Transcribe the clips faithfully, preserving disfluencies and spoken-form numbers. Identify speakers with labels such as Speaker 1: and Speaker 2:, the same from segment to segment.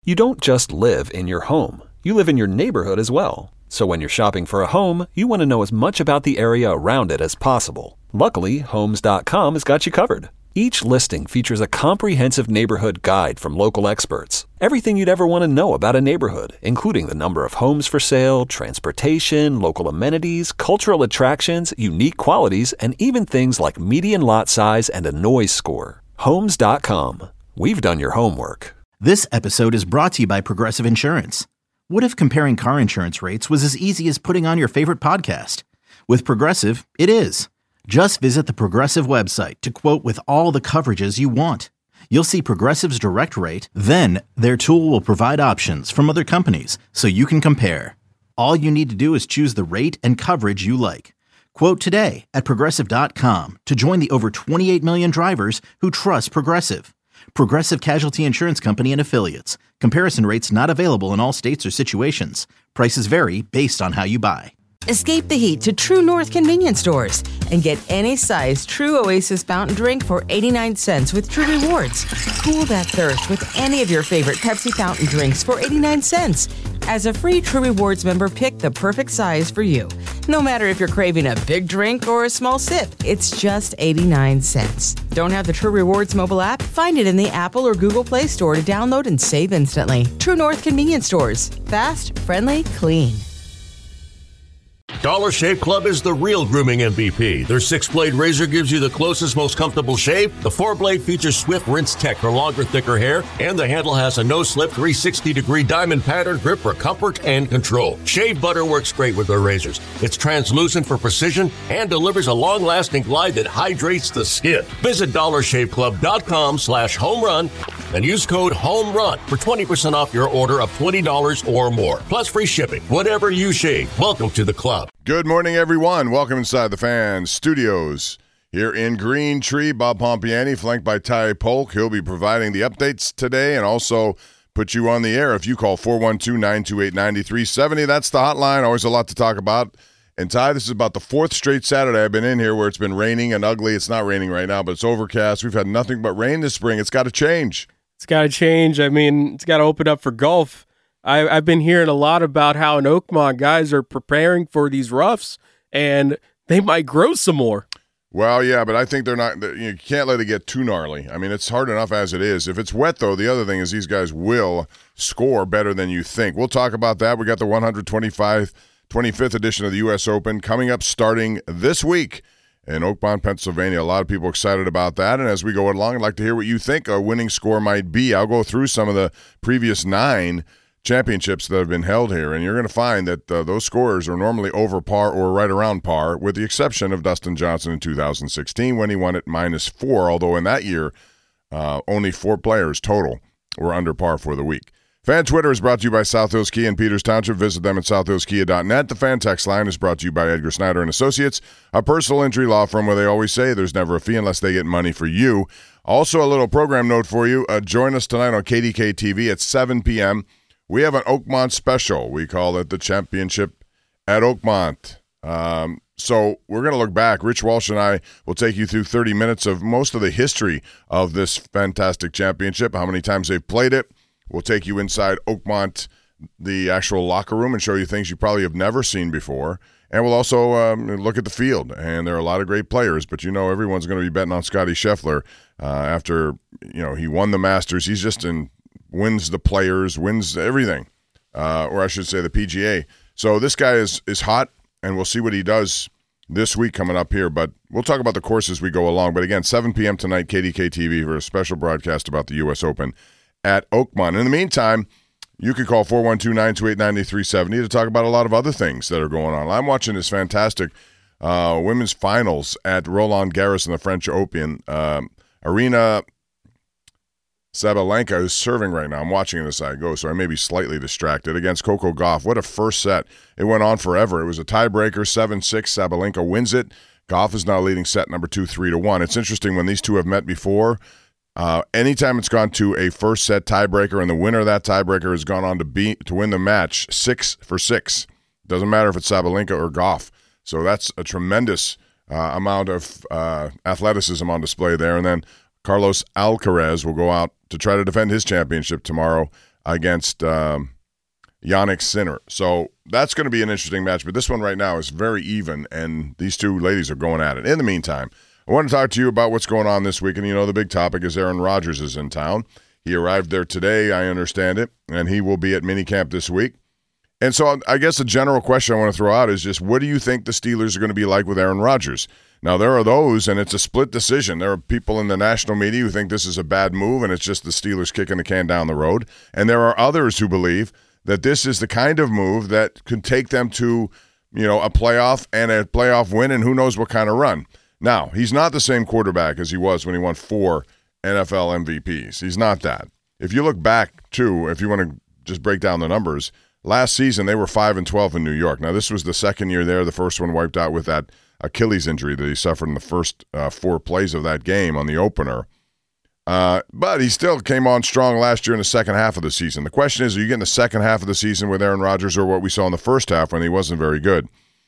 Speaker 1: You don't just live in your home. You live in your neighborhood as well. So when you're shopping for a home, you want to know as much about the area around it as possible. Luckily, Homes dot com has got you covered. Each listing features a comprehensive neighborhood guide from local experts. Everything you'd ever want to know about a neighborhood, including the number of homes for sale, transportation, local amenities, cultural attractions, unique qualities, and even things like median lot size and a noise score. Homes dot com. We've done your homework.
Speaker 2: This episode is brought to you by Progressive Insurance. What if comparing car insurance rates was as easy as putting on your favorite podcast? With Progressive, it is. Just visit the Progressive website to quote with all the coverages you want. You'll see Progressive's direct rate, then their tool will provide options from other companies so you can compare. All you need to do is choose the rate and coverage you like. Quote today at Progressive dot com to join the over twenty-eight million drivers who trust Progressive. Progressive Casualty Insurance Company and Affiliates. Comparison rates not available in all states or situations. Prices vary based on how you buy.
Speaker 3: Escape the heat to True North convenience stores and get any size True Oasis fountain drink for eighty-nine cents with True Rewards. Cool that thirst with any of your favorite Pepsi fountain drinks for eighty-nine cents. As a free True Rewards member, pick the perfect size for you. No matter if you're craving a big drink or a small sip, it's just eighty-nine cents. Don't have the True Rewards mobile app? Find it in the Apple or Google Play Store to download and save instantly. True North convenience stores. Fast, friendly, clean.
Speaker 4: Dollar Shave Club is the real grooming M V P. Their six-blade razor gives you the closest, most comfortable shave. The four-blade features Swift Rinse Tech for longer, thicker hair. And the handle has a no-slip three hundred sixty degree diamond pattern grip for comfort and control. Shave butter works great with their razors. It's translucent for precision and delivers a long-lasting glide that hydrates the skin. Visit dollar shave club dot com slash home run and use code HOMERUN for twenty percent off your order of twenty dollars or more. Plus free shipping. Whatever you shave, welcome to the club.
Speaker 5: Good morning, everyone. Welcome inside the Fan Studios here in Green Tree. Bob Pompiani, flanked by Ty Polk. He'll be providing the updates today and also put you on the air if you call four one two, nine two eight, nine three seven zero. That's the hotline. Always a lot to talk about. And Ty, this is about the fourth straight Saturday I've been in here where it's been raining and ugly. It's not raining right now, but it's overcast. We've had nothing but rain this spring. It's got to change.
Speaker 6: It's got to change. I mean, it's got to open up for golf. I, I've been hearing a lot about how in Oakmont guys are preparing for these roughs, and they might grow some more.
Speaker 5: Well, yeah, but I think they're not. You can't let it get too gnarly. I mean, it's hard enough as it is. If it's wet, though, the other thing is these guys will score better than you think. We'll talk about that. We got the one twenty-five, twenty-fifth edition of the U S Open coming up starting this week in Oakmont, Pennsylvania. A lot of people excited about that. And as we go along, I'd like to hear what you think a winning score might be. I'll go through some of the previous nine championships that have been held here, and you're going to find that uh, those scores are normally over par or right around par, with the exception of Dustin Johnson in two thousand sixteen when he won at minus four, although in that year uh, only four players total were under par for the week. Fan Twitter is brought to you by South Hills Kia in Peters Township. Visit them at south hills kia dot net. The Fan Text line is brought to you by Edgar Snyder and Associates, a personal injury law firm where they always say there's never a fee unless they get money for you. Also, a little program note for you. Uh, join us tonight on K D K T V at seven p.m. We have an Oakmont special. We call it the Championship at Oakmont. Um, so we're going to look back. Rich Walsh and I will take you through thirty minutes of most of the history of this fantastic championship, how many times they've played it. We'll take you inside Oakmont, the actual locker room, and show you things you probably have never seen before. And we'll also um, look at the field. And there are a lot of great players, but you know everyone's going to be betting on Scotty Scheffler uh, after you know he won the Masters. He's just in wins the players, wins everything, uh, or I should say the P G A. So this guy is is hot, and we'll see what he does this week coming up here. But we'll talk about the course as we go along. But again, seven p.m. tonight, K D K T V for a special broadcast about the U S Open at Oakmont. In the meantime, you can call four one two, nine two eight, nine three seven zero to talk about a lot of other things that are going on. I'm watching this fantastic uh, women's finals at Roland Garros in the French Open. Um, Arena Sabalenka is serving right now. I'm watching it as I go, so I may be slightly distracted, against Coco Gauff. What a first set. It went on forever. It was a tiebreaker, seven six. Sabalenka wins it. Gauff is now leading set number two, three to one. It's interesting when these two have met before. Uh, anytime it's gone to a first set tiebreaker and the winner of that tiebreaker has gone on to be to win the match six for six. Doesn't matter if it's Sabalenka or Gauff. So that's a tremendous uh, amount of uh, athleticism on display there. And then Carlos Alcaraz will go out to try to defend his championship tomorrow against um, Yannick Sinner. So that's going to be an interesting match. But this one right now is very even, and these two ladies are going at it. In the meantime, I want to talk to you about what's going on this week. And you know the big topic is Aaron Rodgers is in town. He arrived there today, I understand it, and he will be at minicamp this week. And so I guess a general question I want to throw out is just, what do you think the Steelers are going to be like with Aaron Rodgers? Now, there are those, and it's a split decision. There are people in the national media who think this is a bad move, and it's just the Steelers kicking the can down the road. And there are others who believe that this is the kind of move that could take them to, you know, a playoff and a playoff win, and who knows what kind of run. Now, he's not the same quarterback as he was when he won four N F L M V Ps. He's not that. If you look back, too, if you want to just break down the numbers, last season they were five and twelve in New York. Now, this was the second year there. The first one wiped out with that Achilles injury that he suffered in the first uh, four plays of that game on the opener. Uh, but he still came on strong last year in the second half of the season. The question is, are you getting the second half of the season with Aaron Rodgers or what we saw in the first half when he wasn't very good?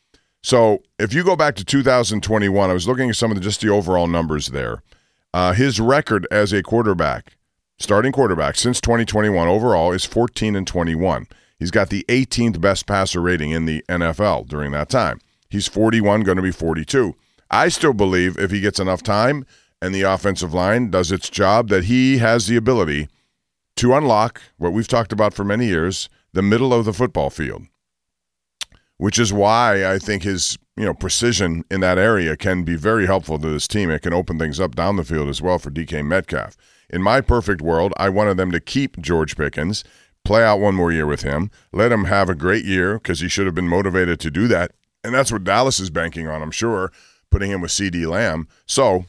Speaker 5: So if you go back to two thousand twenty-one, I was looking at some of the, just the overall numbers there. Uh, his record as a quarterback, starting quarterback, since twenty twenty-one overall is fourteen and twenty-one. He's got the eighteenth best passer rating in the N F L during that time. He's forty-one, going to be forty-two. I still believe if he gets enough time and the offensive line does its job, that he has the ability to unlock what we've talked about for many years, the middle of the football field, which is why I think his you know precision in that area can be very helpful to this team. It can open things up down the field as well for D K Metcalf. In my perfect world, I wanted them to keep George Pickens, play out one more year with him, let him have a great year because he should have been motivated to do that. And that's what Dallas is banking on, I'm sure, putting him with CeeDee Lamb. So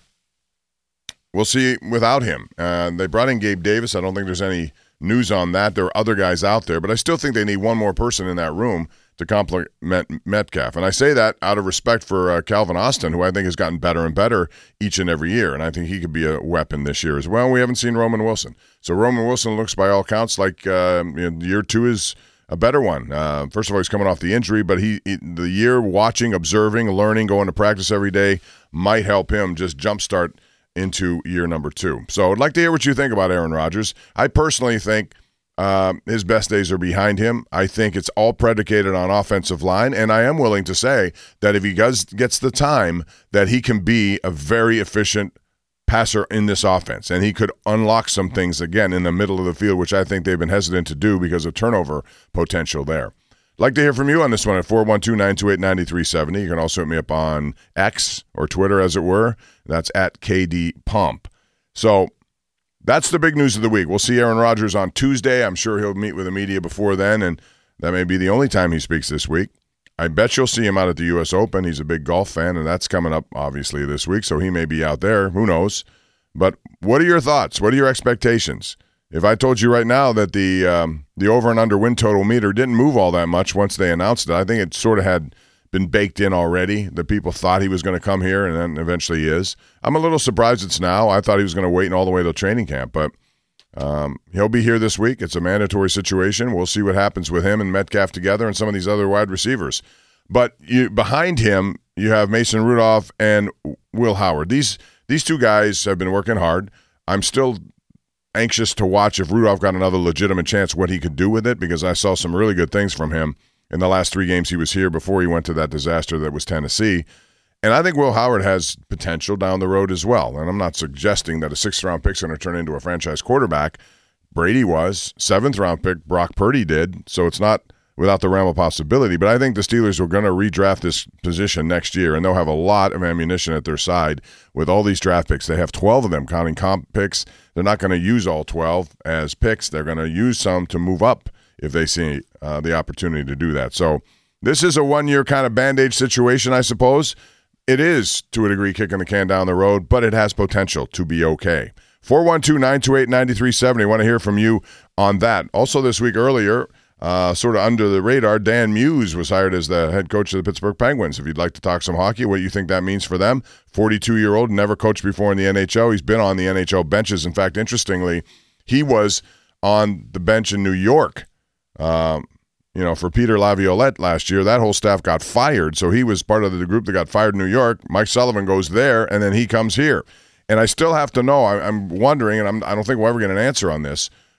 Speaker 5: we'll see without him. Uh, they brought in Gabe Davis. I don't think there's any news on that. There are other guys out there, but I still think they need one more person in that room to complement Metcalf. And I say that out of respect for uh, Calvin Austin, who I think has gotten better and better each and every year. And I think he could be a weapon this year as well. We haven't seen Roman Wilson. So Roman Wilson looks by all counts like uh, you know, year two is a better one. Uh, first of all, he's coming off the injury, but he, he the year watching, observing, learning, going to practice every day might help him just jumpstart into year number two. So I'd like to hear what you think about Aaron Rodgers. I personally think Uh, his best days are behind him. I think it's all predicated on offensive line, and I am willing to say that if he does, gets the time, that he can be a very efficient passer in this offense, and he could unlock some things, again, in the middle of the field, which I think they've been hesitant to do because of turnover potential there. I'd like to hear from you on this one at four one two, nine two eight, nine three seven zero. You can also hit me up on X, or Twitter, as it were. That's at K D Pump. So that's the big news of the week. We'll see Aaron Rodgers on Tuesday. I'm sure he'll meet with the media before then, and that may be the only time he speaks this week. I bet you'll see him out at the U S Open. He's a big golf fan, and that's coming up, obviously, this week, so he may be out there. Who knows? But what are your thoughts? What are your expectations? If I told you right now that the um, the over and under win total meter didn't move all that much once they announced it, I think it sort of had been baked in already. The people thought he was going to come here, and then eventually he is. I'm a little surprised it's now. I thought he was going to wait all the way till training camp, but um, he'll be here this week. It's a mandatory situation. We'll see what happens with him and Metcalf together and some of these other wide receivers. But you, behind him, you have Mason Rudolph and Will Howard. These these two guys have been working hard. I'm still anxious to watch if Rudolph got another legitimate chance what he could do with it, because I saw some really good things from him in the last three games he was here before he went to that disaster that was Tennessee. And I think Will Howard has potential down the road as well. And I'm not suggesting that a sixth-round pick is going to turn into a franchise quarterback. Brady was. Seventh-round pick, Brock Purdy did. So it's not without the realm of possibility. But I think the Steelers are going to redraft this position next year, and they'll have a lot of ammunition at their side with all these draft picks. They have twelve of them, counting comp picks. They're not going to use all twelve as picks. They're going to use some to move up if they see uh, the opportunity to do that. So this is a one-year kind of Band-Aid situation, I suppose. It is, to a degree, kicking the can down the road, but it has potential to be okay. four one two, nine two eight, nine three seven zero. I want to hear from you on that. Also this week earlier, uh, sort of under the radar, Dan Muse was hired as the head coach of the Pittsburgh Penguins. If you'd like to talk some hockey, what you think that means for them. forty-two-year-old, never coached before in the N H L. He's been on the N H L benches. In fact, interestingly, he was on the bench in New York. Um, you know, for Peter Laviolette last year, that whole staff got fired. So he was part of the group that got fired in New York. Mike Sullivan goes there, and then he comes here. And I still have to know, I, I'm wondering, and I'm, I don't think we'll ever get an answer on this,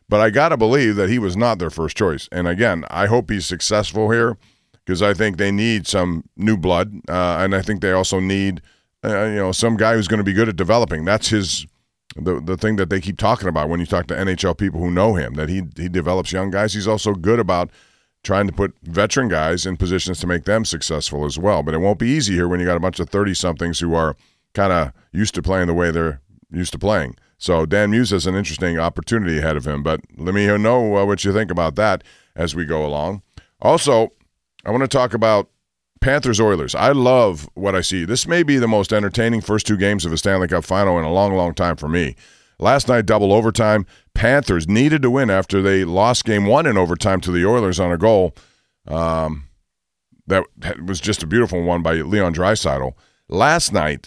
Speaker 5: But I got to believe that he was not their first choice. And again, I hope he's successful here because I think they need some new blood. Uh, and I think they also need, uh, you know, some guy who's going to be good at developing. That's his the the thing that they keep talking about when you talk to N H L people who know him, that he he develops young guys. He's also good about trying to put veteran guys in positions to make them successful as well. But it won't be easy here when you got a bunch of thirty-somethings who are kind of used to playing the way they're used to playing. So Dan Muse has an interesting opportunity ahead of him. But let me know uh, what you think about that as we go along. Also, I want to talk about Panthers-Oilers. I love what I see. This may be the most entertaining first two games of a Stanley Cup final in a long, long time for me. Last night, double overtime. Panthers needed to win after they lost game one in overtime to the Oilers on a goal. Um, that was just a beautiful one by Leon Draisaitl. Last night,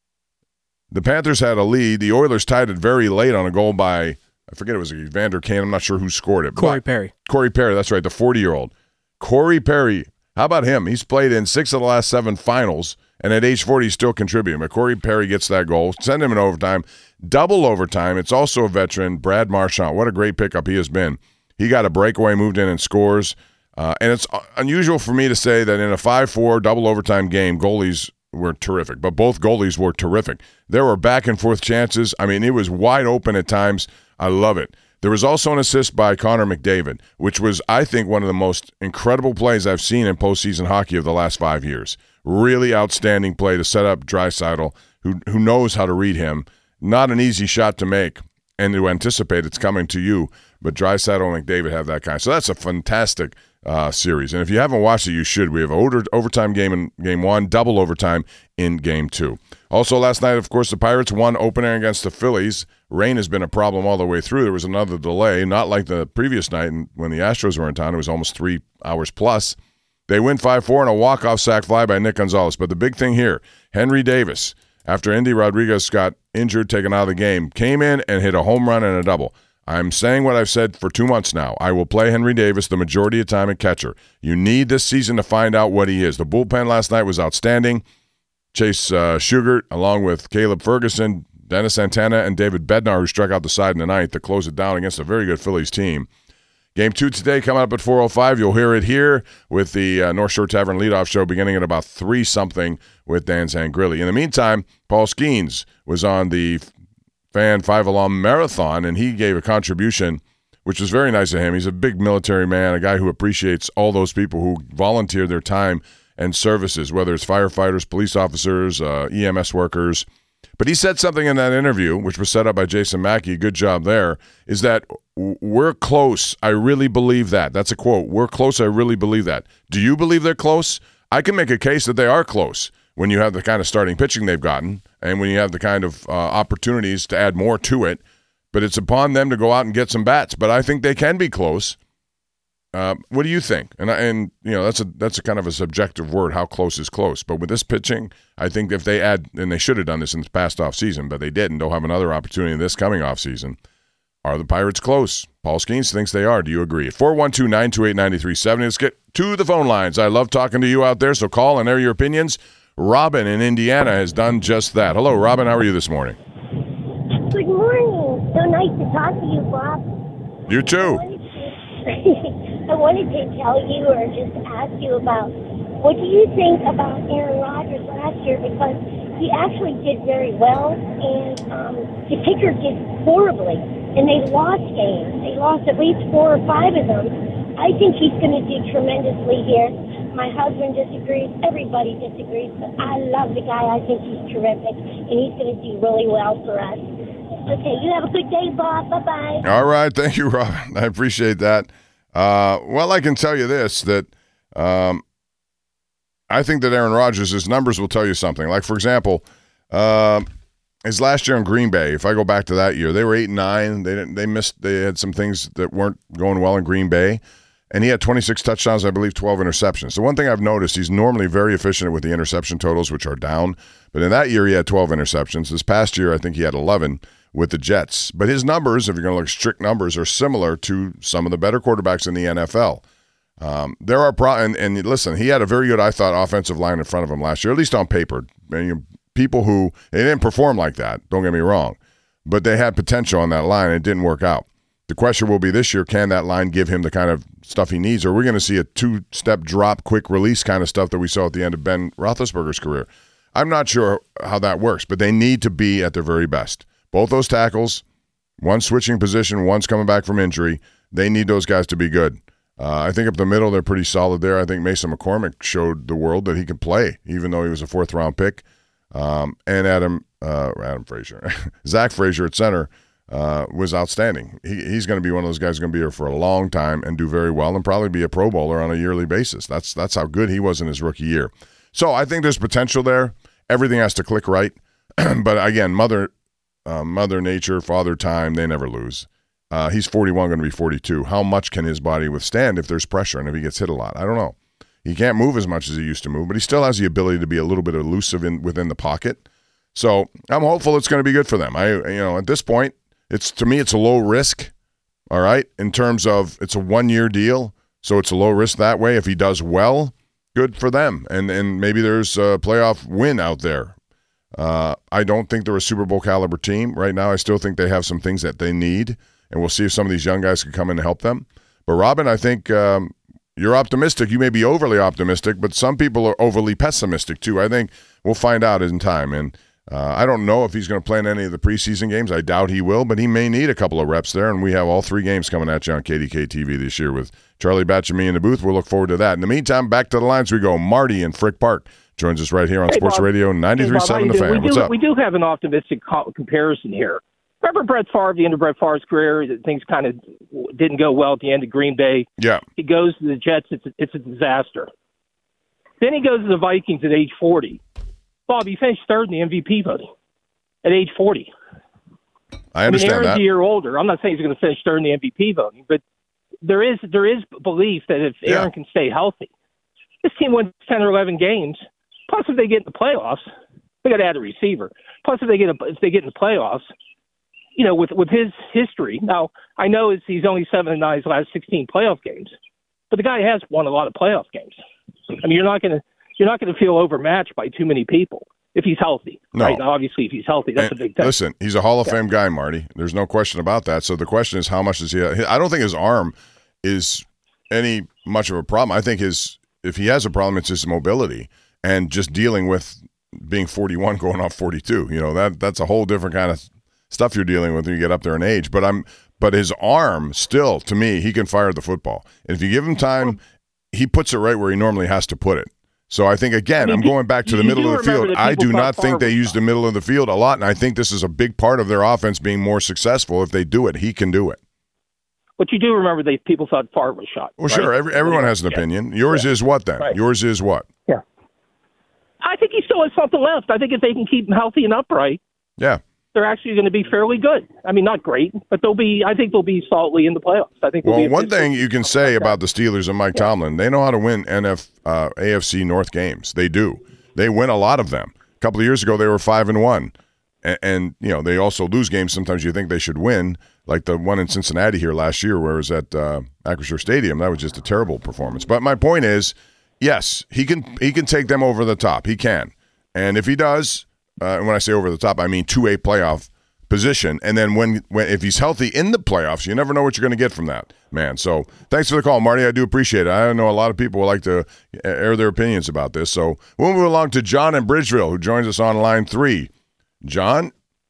Speaker 5: the Panthers had a lead. The Oilers tied it very late on a goal by, I forget, it was Evander Kane. I'm not sure who scored it.
Speaker 6: Corey Perry.
Speaker 5: Corey Perry, that's right, the forty-year-old. Corey Perry, how about him? He's played in six of the last seven finals, and at age forty, he's still contributing. But Corey Perry gets that goal. Send him in overtime. Double overtime. It's also a veteran, Brad Marchand. What a great pickup he has been. He got a breakaway, moved in and scores. Uh, and it's unusual for me to say that in a five four double overtime game, goalies were terrific. But both goalies were terrific. There were back-and-forth chances. I mean, it was wide open at times. I love it. There was also an assist by Connor McDavid, which was, I think, one of the most incredible plays I've seen in postseason hockey of the last five years. Really outstanding play to set up Draisaitl, who who knows how to read him. Not an easy shot to make and to anticipate it's coming to you, but Draisaitl and McDavid have that kind. So that's a fantastic uh, series. And if you haven't watched it, you should. We have an over, overtime game in game one, double overtime in game two. Also last night, of course, the Pirates won opener against the Phillies. Rain has been a problem all the way through. There was another delay, not like the previous night when the Astros were in town. It was almost three hours plus. They win five four and a walk-off sac fly by Nick Gonzalez. But the big thing here, Henry Davis, after Andy Rodriguez got injured, taken out of the game, came in and hit a home run and a double. I'm saying what I've said for two months now. I will play Henry Davis the majority of the time at catcher. You need this season to find out what he is. The bullpen last night was outstanding. Chase uh, Shugart, along with Caleb Ferguson, Dennis Santana, and David Bednar, who struck out the side in the ninth to close it down against a very good Phillies team. Game two today coming up at four oh five. You'll hear it here with the uh, North Shore Tavern leadoff show beginning at about three something with Dan Zangrilli. In the meantime, Paul Skeens was on the Fan five Alum Marathon, and he gave a contribution, which was very nice of him. He's a big military man, a guy who appreciates all those people who volunteer their time and services, whether it's firefighters, police officers, uh, E M S workers. But he said something in that interview, which was set up by Jason Mackey, good job there, is that we're close. I really believe that. That's a quote. We're close. I really believe that. Do you believe they're close? I can make a case that they are close when you have the kind of starting pitching they've gotten and when you have the kind of uh, opportunities to add more to it. But it's upon them to go out and get some bats. But I think they can be close. Uh, what do you think? And and you know that's a that's a kind of a subjective word. How close is close? But with this pitching, I think if they add, and they should have done this in the past off season, but they didn't. They'll have another opportunity this coming off season. Are the Pirates close? Paul Skeens thinks they are. Do you agree? At four one two, nine two eight, nine three seven zero. Let's get to the phone lines. I love talking to you out there, so call and air your opinions. Robin in Indiana has done just that. Hello, Robin. How are you this morning?
Speaker 7: Good morning. So nice to talk to you, Bob.
Speaker 5: You too.
Speaker 7: I wanted to tell you or just ask you about what do you think about Aaron Rodgers last year, because he actually did very well and um, the Patriots did horribly and they lost games. They lost at least four or five of them. I think he's going to do tremendously here. My husband disagrees. Everybody disagrees, but I love the guy. I think he's terrific and he's going to do really well for us. Okay, you have a good day, Bob. Bye-bye.
Speaker 5: All right. Thank you, Robin. I appreciate that. Uh, well, I can tell you this, that um, I think that Aaron Rodgers, his numbers will tell you something. Like, for example, uh, his last year in Green Bay, if I go back to that year, they were eight and nine. They didn't, they missed, they had some things that weren't going well in Green Bay. And he had twenty-six touchdowns, I believe twelve interceptions. So one thing I've noticed, he's normally very efficient with the interception totals, which are down. But in that year, he had twelve interceptions. This past year, I think he had eleven with the Jets. But his numbers, if you're going to look strict numbers, are similar to some of the better quarterbacks in the N F L. Um, there are pro- and, and listen, he had a very good, I thought, offensive line in front of him last year, at least on paper. And, you know, people who they didn't perform like that, don't get me wrong, but they had potential on that line and it didn't work out. The question will be this year, can that line give him the kind of stuff he needs? Or are we going to see a two-step drop, quick release kind of stuff that we saw at the end of Ben Roethlisberger's career? I'm not sure how that works, but they need to be at their very best. Both those tackles, one switching position, one's coming back from injury. They need those guys to be good. Uh, I think up the middle, they're pretty solid there. I think Mason McCormick showed the world that he could play, even though he was a fourth-round pick. Um, and Adam uh, Adam Frazier, Zach Frazier at center uh, was outstanding. He, he's going to be one of those guys who's going to be here for a long time and do very well and probably be a Pro Bowler on a yearly basis. That's that's how good he was in his rookie year. So I think there's potential there. Everything has to click right. But again, Mother uh, Mother Nature, Father Time, they never lose. Uh, he's forty-one, going to be forty-two. How much can his body withstand if there's pressure and if he gets hit a lot? I don't know. He can't move as much as he used to move, but he still has the ability to be a little bit elusive in, within the pocket. So I'm hopeful it's going to be good for them. I, you know, at this point, it's to me, it's a low risk. All right, in terms of it's a one-year deal, so it's a low risk that way. If he does well, good for them, and and maybe there's a playoff win out there. Uh, I don't think they're a Super Bowl caliber team right now. I still think they have some things that they need, and we'll see if some of these young guys can come in and help them. But Robin, I think. Um, You're optimistic. You may be overly optimistic, but some people are overly pessimistic too. I think we'll find out in time. And uh, I don't know if he's going to play in any of the preseason games. I doubt he will, but he may need a couple of reps there. And we have all three games coming at you on K D K T V this year with Charlie Batch and me in the booth. We'll look forward to that. In the meantime, back to the lines we go. Marty in Frick Park joins us right here on
Speaker 8: hey,
Speaker 5: Sports
Speaker 8: Bob.
Speaker 5: Radio ninety-three point seven
Speaker 8: hey,
Speaker 5: The Fan.
Speaker 8: We
Speaker 5: What's
Speaker 8: do,
Speaker 5: up?
Speaker 8: We do have an optimistic co- comparison here. Remember Brett Favre, the end of Brett Favre's career, things kind of didn't go well at the end of Green Bay.
Speaker 5: Yeah.
Speaker 8: He goes to the Jets, it's a, it's a disaster. Then he goes to the Vikings at age forty. Bob, he finished third in the M V P voting at age forty.
Speaker 5: I understand
Speaker 8: I mean, Aaron's
Speaker 5: that.
Speaker 8: a year older. I'm not saying he's going to finish third in the M V P voting, but there is there is belief that if
Speaker 5: Yeah.
Speaker 8: Aaron can stay healthy, this team wins ten or eleven games. Plus, if they get in the playoffs, they got to add a receiver. Plus, if they get a, if they get in the playoffs, you know, with with his history. Now, I know it's, he's only seven and nine his last sixteen playoff games, but the guy has won a lot of playoff games. I mean, you're not going to you're not going to feel overmatched by too many people if he's healthy.
Speaker 5: No.
Speaker 8: Right? Now, obviously, if he's healthy, that's
Speaker 5: And
Speaker 8: a big thing.
Speaker 5: Listen, he's a Hall of
Speaker 8: Yeah.
Speaker 5: Fame guy, Marty. There's no question about that. So the question is, how much does he? I don't think his arm is any much of a problem. I think his if he has a problem, it's his mobility and just dealing with being forty-one going off forty-two. You know, that that's a whole different kind of stuff you're dealing with when you get up there in age. But I'm but his arm still, to me, he can fire the football. And if you give him time, he puts it right where he normally has to put it. So I think, again,
Speaker 8: I mean,
Speaker 5: I'm going back to
Speaker 8: you-
Speaker 5: the
Speaker 8: you
Speaker 5: middle
Speaker 8: do
Speaker 5: of the
Speaker 8: remember
Speaker 5: field.
Speaker 8: that
Speaker 5: I
Speaker 8: people
Speaker 5: do
Speaker 8: thought
Speaker 5: not think
Speaker 8: Favre
Speaker 5: they
Speaker 8: was
Speaker 5: use the
Speaker 8: fine.
Speaker 5: middle of the field a lot, and I think this is a big part of their offense being more successful. If they do it, he can do it.
Speaker 8: But you do remember that people thought Favre was shot.
Speaker 5: Well,
Speaker 8: right?
Speaker 5: sure, every, everyone has an
Speaker 8: Yeah.
Speaker 5: opinion. Yours
Speaker 8: Yeah.
Speaker 5: is what, then?
Speaker 8: Right.
Speaker 5: Yours is what?
Speaker 8: Yeah. I think he still has something left. I think if they can keep him healthy and upright,
Speaker 5: Yeah.
Speaker 8: they're actually going to be fairly good. I mean, not great, but they'll be. I think they'll be solidly in the playoffs. I think. They'll
Speaker 5: Well,
Speaker 8: be a
Speaker 5: one
Speaker 8: good
Speaker 5: thing
Speaker 8: team.
Speaker 5: you can say about the Steelers and Mike Tomlin, they know how to win N F uh, A F C North games. They do. They win a lot of them. A couple of years ago, they were five and one, and, and you know they also lose games. Sometimes you think they should win, like the one in Cincinnati here last year, where it was at uh, Acrisure Stadium. That was just a terrible performance. But my point is, yes, he can he can take them over the top. He can, and if he does, uh, and when I say over the top, I mean to a playoff position. And then when, when if he's healthy in the playoffs, you never know what you're going to get from that, man. So thanks for the call, Marty. I do appreciate it. I know a lot of people would like to air their opinions about this. So we'll move along to John in Bridgeville, who joins us on line three. John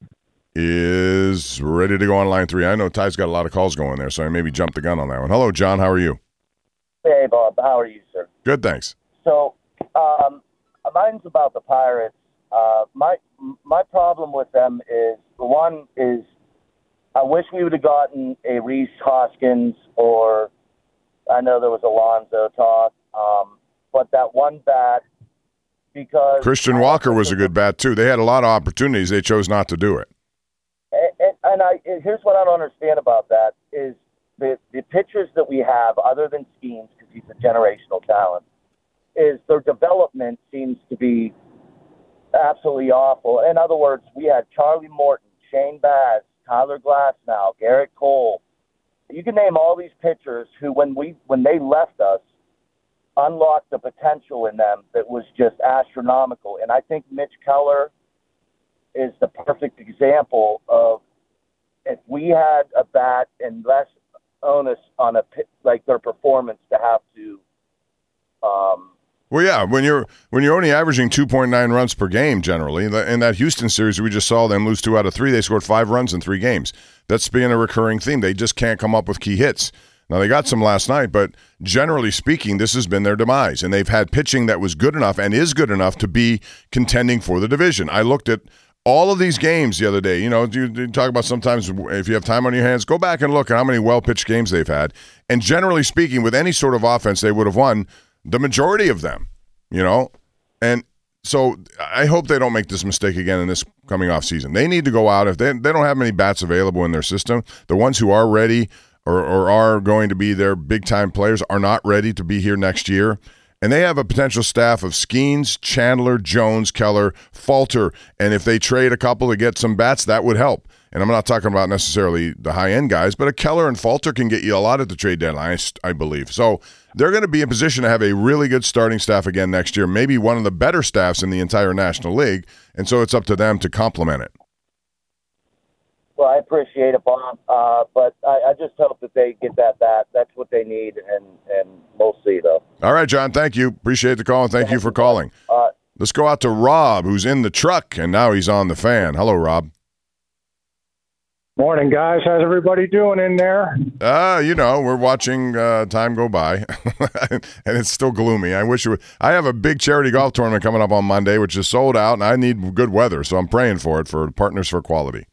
Speaker 5: is ready to go on line three. I know Ty's got a lot of calls going there, so I maybe jumped the gun on that one. Hello, John. How are you?
Speaker 9: Hey, Bob. How are you, sir?
Speaker 5: Good, thanks.
Speaker 9: So, um, mine's about the Pirates. Uh, my my problem with them is, one is I wish we would have gotten a Reese Hoskins, or I know there was Alonzo talk, um, but that one bat, because
Speaker 5: Christian Walker was a good bat, too. They had a lot of opportunities. They chose not to do it.
Speaker 9: And, and I here's what I don't understand about that is the the pitchers that we have, other than Skeens, because he's a generational talent, is their development seems to be absolutely awful. In other words, we had Charlie Morton, Shane Baz, Tyler Glasnow, Garrett Cole. You can name all these pitchers who, when we when they left us, unlocked the potential in them that was just astronomical. And I think Mitch Keller is the perfect example of if we had a bat and less onus on a like their performance to have to. Um,
Speaker 5: well, yeah, when you're when you're only averaging two point nine runs per game generally, in that Houston series we just saw them lose two out of three. They scored five runs in three games. That's been a recurring theme. They just can't come up with key hits. Now, they got some last night, but generally speaking, this has been their demise, and they've had pitching that was good enough and is good enough to be contending for the division. I looked at all of these games the other day. You know, you, you talk about sometimes if you have time on your hands, go back and look at how many well-pitched games they've had. And generally speaking, with any sort of offense, they would have won the majority of them, you know? And so I hope they don't make this mistake again in this coming off season. They need to go out. If they, they don't have many bats available in their system, the ones who are ready or, or are going to be their big-time players are not ready to be here next year. And they have a potential staff of Skeens, Chandler, Jones, Keller, Falter, and if they trade a couple to get some bats, that would help. And I'm not talking about necessarily the high-end guys, but a Keller and Falter can get you a lot at the trade deadline, I believe. So they're going to be in position to have a really good starting staff again next year, maybe one of the better staffs in the entire National League, and so it's up to them to complement it.
Speaker 9: Well, I appreciate it, Bob, uh, but I, I just hope that they get that bat. That's what they need, and, and we'll see, though.
Speaker 5: All right, John, thank you. Appreciate the call, and thank, thank you for calling.
Speaker 9: Uh,
Speaker 5: Let's go out to Rob, who's in the truck, and now he's on the fan. Hello, Rob.
Speaker 10: Morning, guys. How's everybody doing in there?
Speaker 5: Uh, you know, we're watching uh, time go by, and it's still gloomy. I wish it would. I have a big charity golf tournament coming up on Monday, which is sold out, and I need good weather, so I'm praying for it for Partners for Quality.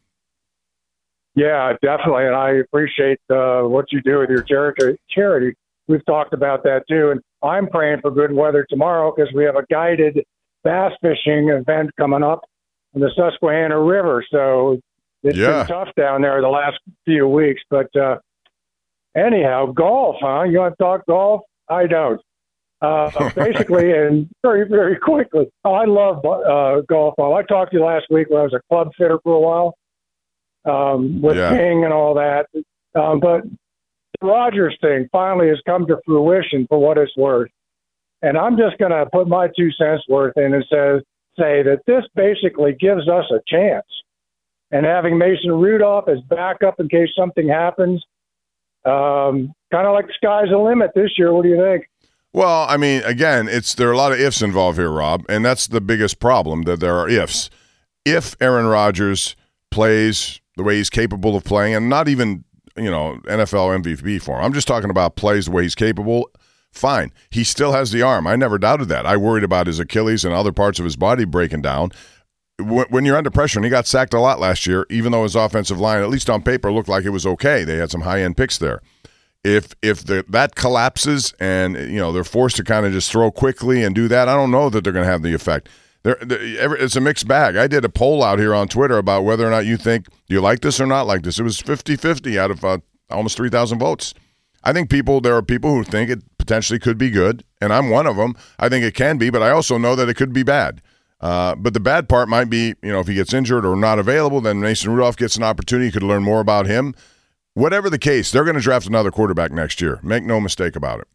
Speaker 10: Yeah, definitely, and I appreciate uh, what you do with your charity. Charity. We've talked about that, too, and I'm praying for good weather tomorrow because we have a guided bass fishing event coming up in the Susquehanna River, so it's
Speaker 5: yeah.
Speaker 10: been tough down there the last few weeks. But uh, anyhow, golf, huh? You want to talk golf? I don't. Uh, basically, and very, very quickly, oh, I love uh, golf. Well, I talked to you last week when I was a club fitter for a while um, with
Speaker 5: yeah.
Speaker 10: King and all that. Um, but the Rogers thing finally has come to fruition for what it's worth. And I'm just going to put my two cents worth in and say, say that this basically gives us a chance. And having Mason Rudolph as backup in case something happens, um, kind of like the sky's the limit this year. What do you think?
Speaker 5: Well, I mean, again, it's there are a lot of ifs involved here, Rob, and that's the biggest problem, that there are ifs. If Aaron Rodgers plays the way he's capable of playing, and not even, you know, N F L M V P form, I'm just talking about plays the way he's capable, fine. He still has the arm. I never doubted that. I worried about his Achilles and other parts of his body breaking down. When you're under pressure, and he got sacked a lot last year, even though his offensive line, at least on paper, looked like it was okay. They had some high-end picks there. If if the, that collapses and, you know, they're forced to kind of just throw quickly and do that, I don't know that they're going to have the effect. They're, they're, it's a mixed bag. I did a poll out here on Twitter about whether or not you think, do you like this or not like this? It was fifty-fifty out of uh, almost three thousand votes. I think people, there are people who think it potentially could be good, and I'm one of them. I think it can be, but I also know that it could be bad. Uh, but the bad part might be, you know, if he gets injured or not available, then Mason Rudolph gets an opportunity. You could learn more about him. Whatever the case, they're going to draft another quarterback next year. Make no mistake about it.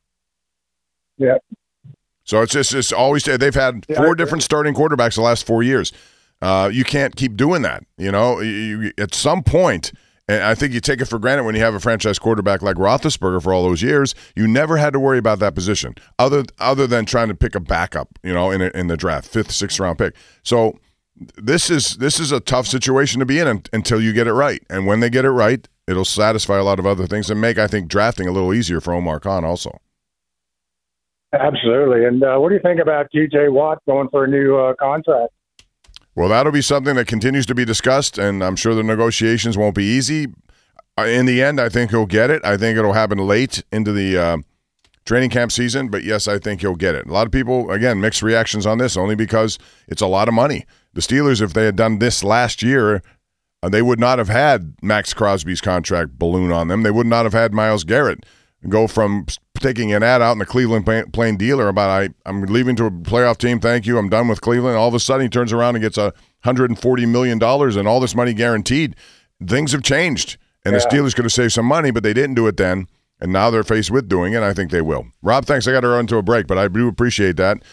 Speaker 10: Yeah.
Speaker 5: So it's just it's always they've had
Speaker 10: yeah,
Speaker 5: four different starting quarterbacks the last four years. Uh, you can't keep doing that. You know, you, you, at some point, and I think you take it for granted when you have a franchise quarterback like Roethlisberger for all those years. You never had to worry about that position, other other than trying to pick a backup, you know, in a, in the draft, fifth, sixth round pick. So this is this is a tough situation to be in until you get it right. And when they get it right, it'll satisfy a lot of other things and make, I think, drafting a little easier for Omar Khan also.
Speaker 10: Absolutely. And uh, what do you think about T J Watt going for a new uh, contract?
Speaker 5: Well, that'll be something that continues to be discussed, and I'm sure the negotiations won't be easy. In the end, I think he'll get it. I think it'll happen late into the uh, training camp season, but yes, I think he'll get it. A lot of people, again, mixed reactions on this, only because it's a lot of money. The Steelers, if they had done this last year, uh, they would not have had Max Crosby's contract balloon on them. They would not have had Myles Garrett go from taking an ad out in the Cleveland Plain Dealer about, I, I'm leaving to a playoff team, thank you, I'm done with Cleveland. All of a sudden he turns around and gets a one hundred forty million dollars and all this money guaranteed. Things have changed, and yeah. the Steelers could have saved some money, but they didn't do it then, and now they're faced with doing it, and I think they will. Rob, thanks. I got to run to a break, but I do appreciate that.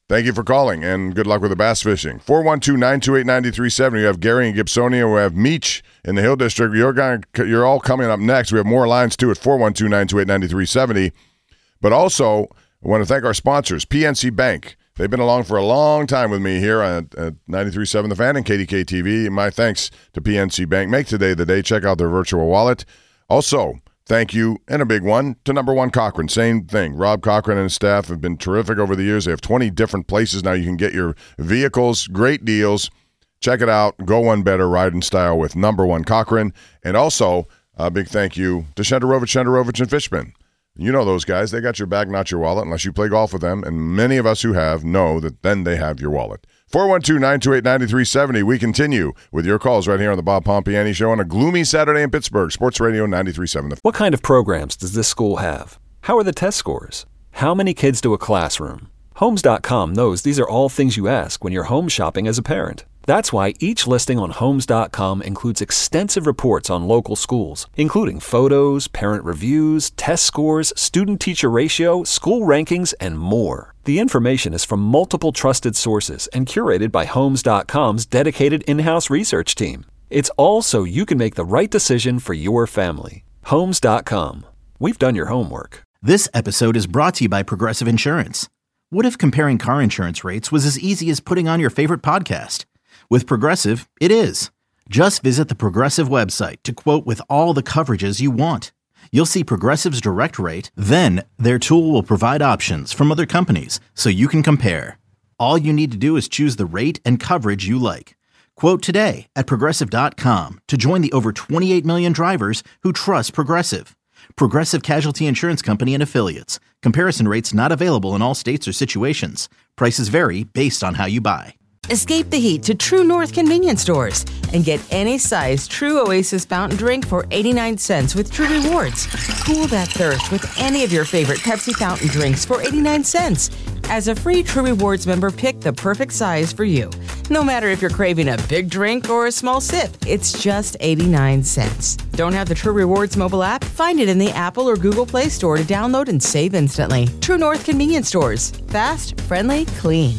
Speaker 5: Thank you for calling, and good luck with the bass fishing. four one two, nine two eight, nine three seven zero. You have Gary in Gibsonia. We have Meech in the Hill District. You're, going, you're all coming up next. We have more lines, too, at four one two, nine two eight, nine three seven zero. But also, I want to thank our sponsors, P N C Bank. They've been along for a long time with me here at, at ninety-three point seven The Fan and K D K T V. My thanks to P N C Bank. Make today the day. Check out their virtual wallet. Also, thank you, and a big one, to Number One Cochran. Same thing. Rob Cochran and his staff have been terrific over the years. They have twenty different places now you can get your vehicles. Great deals. Check it out. Go one better. Ride in style with Number One Cochran. And also, a big thank you to Shenderovich, Shenderovich, and Fishman. You know those guys. They got your bag, not your wallet, unless you play golf with them. And many of us who have know that then they have your wallet. four one two, nine two eight, nine three seven zero. We continue with your calls right here on the Bob Pompiani Show on a gloomy Saturday in Pittsburgh. Sports Radio ninety-three point seven.
Speaker 1: What kind of programs does this school have? How are the test scores? How many kids do a classroom? Homes dot com knows these are all things you ask when you're home shopping as a parent. That's why each listing on Homes dot com includes extensive reports on local schools, including photos, parent reviews, test scores, student-teacher ratio, school rankings, and more. The information is from multiple trusted sources and curated by Homes dot com's dedicated in-house research team. It's all so you can make the right decision for your family. Homes dot com. We've done your homework.
Speaker 2: This episode is brought to you by Progressive Insurance. What if comparing car insurance rates was as easy as putting on your favorite podcast? With Progressive, it is. Just visit the Progressive website to quote with all the coverages you want. You'll see Progressive's direct rate, then their tool will provide options from other companies so you can compare. All you need to do is choose the rate and coverage you like. Quote today at Progressive dot com to join the over twenty-eight million drivers who trust Progressive. Progressive Casualty Insurance Company and Affiliates. Comparison rates not available in all states or situations. Prices vary based on how you buy.
Speaker 3: Escape the heat to True North convenience stores and get any size True Oasis fountain drink for eighty-nine cents with True Rewards. Cool that thirst with any of your favorite Pepsi fountain drinks for eighty-nine cents. As a free True Rewards member, pick the perfect size for you. No matter if you're craving a big drink or a small sip, it's just eighty-nine cents. Don't have the True Rewards mobile app? Find it in the Apple or Google Play Store to download and save instantly. True North convenience stores. Fast, friendly, clean.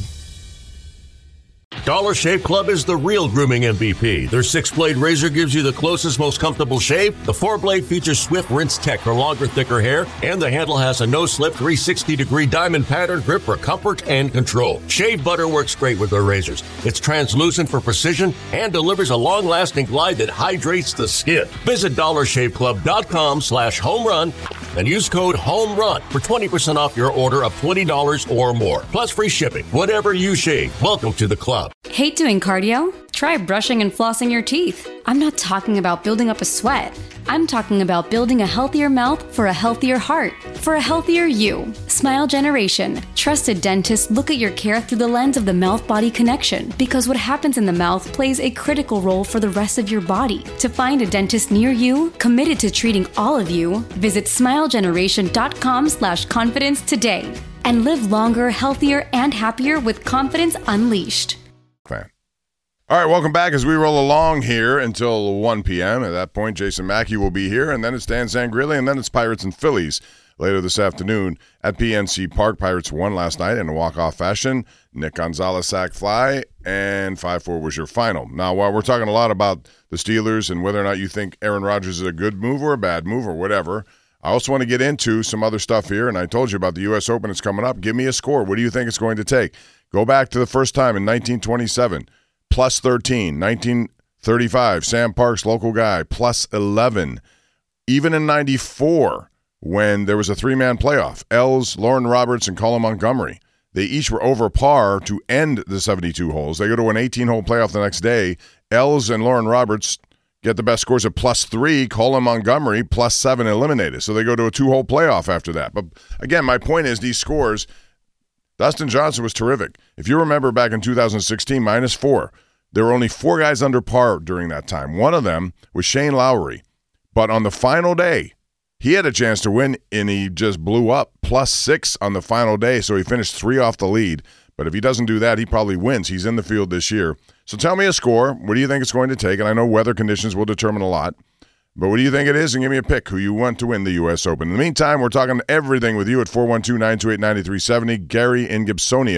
Speaker 4: Dollar Shave Club is the real grooming M V P. Their six-blade razor gives you the closest, most comfortable shave. The four-blade features swift rinse tech for longer, thicker hair. And the handle has a no-slip three sixty degree diamond pattern grip for comfort and control. Shave butter works great with their razors. It's translucent for precision and delivers a long-lasting glide that hydrates the skin. Visit dollar shave club dot com slash home run and use code HOMERUN for twenty percent off your order of twenty dollars or more. Plus free shipping. Whatever you shave, welcome to the club.
Speaker 11: Hate doing cardio? Try brushing and flossing your teeth. I'm not talking about building up a sweat. I'm talking about building a healthier mouth for a healthier heart, for a healthier you. Smile Generation. Trusted dentists look at your care through the lens of the mouth-body connection because what happens in the mouth plays a critical role for the rest of your body. To find a dentist near you, committed to treating all of you, visit smile generation dot com slash confidence today and live longer, healthier, and happier with confidence unleashed.
Speaker 5: Fan. All right, welcome back as we roll along here until one p.m. At that point, Jason Mackey will be here, and then it's Dan Zangrilli, and then it's Pirates and Phillies later this afternoon at P N C Park. Pirates won last night in a walk-off fashion. Nick Gonzalez sack fly, and five four was your final. Now, while we're talking a lot about the Steelers and whether or not you think Aaron Rodgers is a good move or a bad move or whatever, I also want to get into some other stuff here, and I told you about the U S Open. It's coming up. Give me a score. What do you think it's going to take? Go back to the first time in nineteen twenty-seven, plus thirteen. nineteen thirty-five, Sam Parks, local guy, plus eleven. Even in ninety-four, when there was a three-man playoff, Els, Lauren Roberts, and Colin Montgomery, they each were over par to end the seventy-two holes. They go to an eighteen-hole playoff the next day. Els and Lauren Roberts get the best scores at plus three. Colin Montgomery, plus seven, eliminated. So they go to a two-hole playoff after that. But, again, my point is these scores – Dustin Johnson was terrific. If you remember back in two thousand sixteen, minus four, there were only four guys under par during that time. One of them was Shane Lowry. But on the final day, he had a chance to win, and he just blew up, plus six on the final day, so he finished three off the lead. But if he doesn't do that, he probably wins. He's in the field this year. So tell me a score. What do you think it's going to take? And I know weather conditions will determine a lot. But what do you think it is? And give me a pick who you want to win the U S Open. In the meantime, we're talking everything with you at four one two, nine two eight, nine three seven zero. Gary in Gibsonia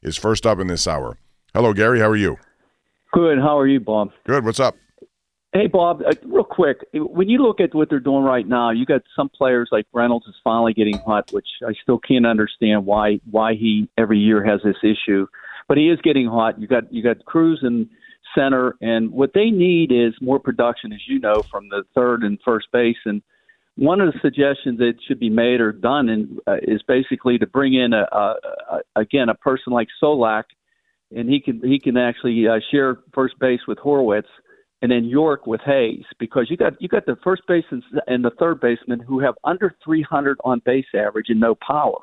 Speaker 5: is first up in this hour. Hello, Gary. How are you?
Speaker 12: Good. How are you, Bob?
Speaker 5: Good. What's up?
Speaker 12: Hey, Bob, uh, real quick, when you look at what they're doing right now, you got some players like Reynolds is finally getting hot, which I still can't understand why why he every year has this issue. But he is getting hot. You got you got Cruz in center, and what they need is more production, as you know, from the third and first base. And one of the suggestions that should be made or done in, uh, is basically to bring in a, a, a again a person like Solak, and he can he can actually uh, share first base with Horwitz. And then York with Hayes, because you got you got the first baseman and the third baseman who have under three hundred on base average and no power.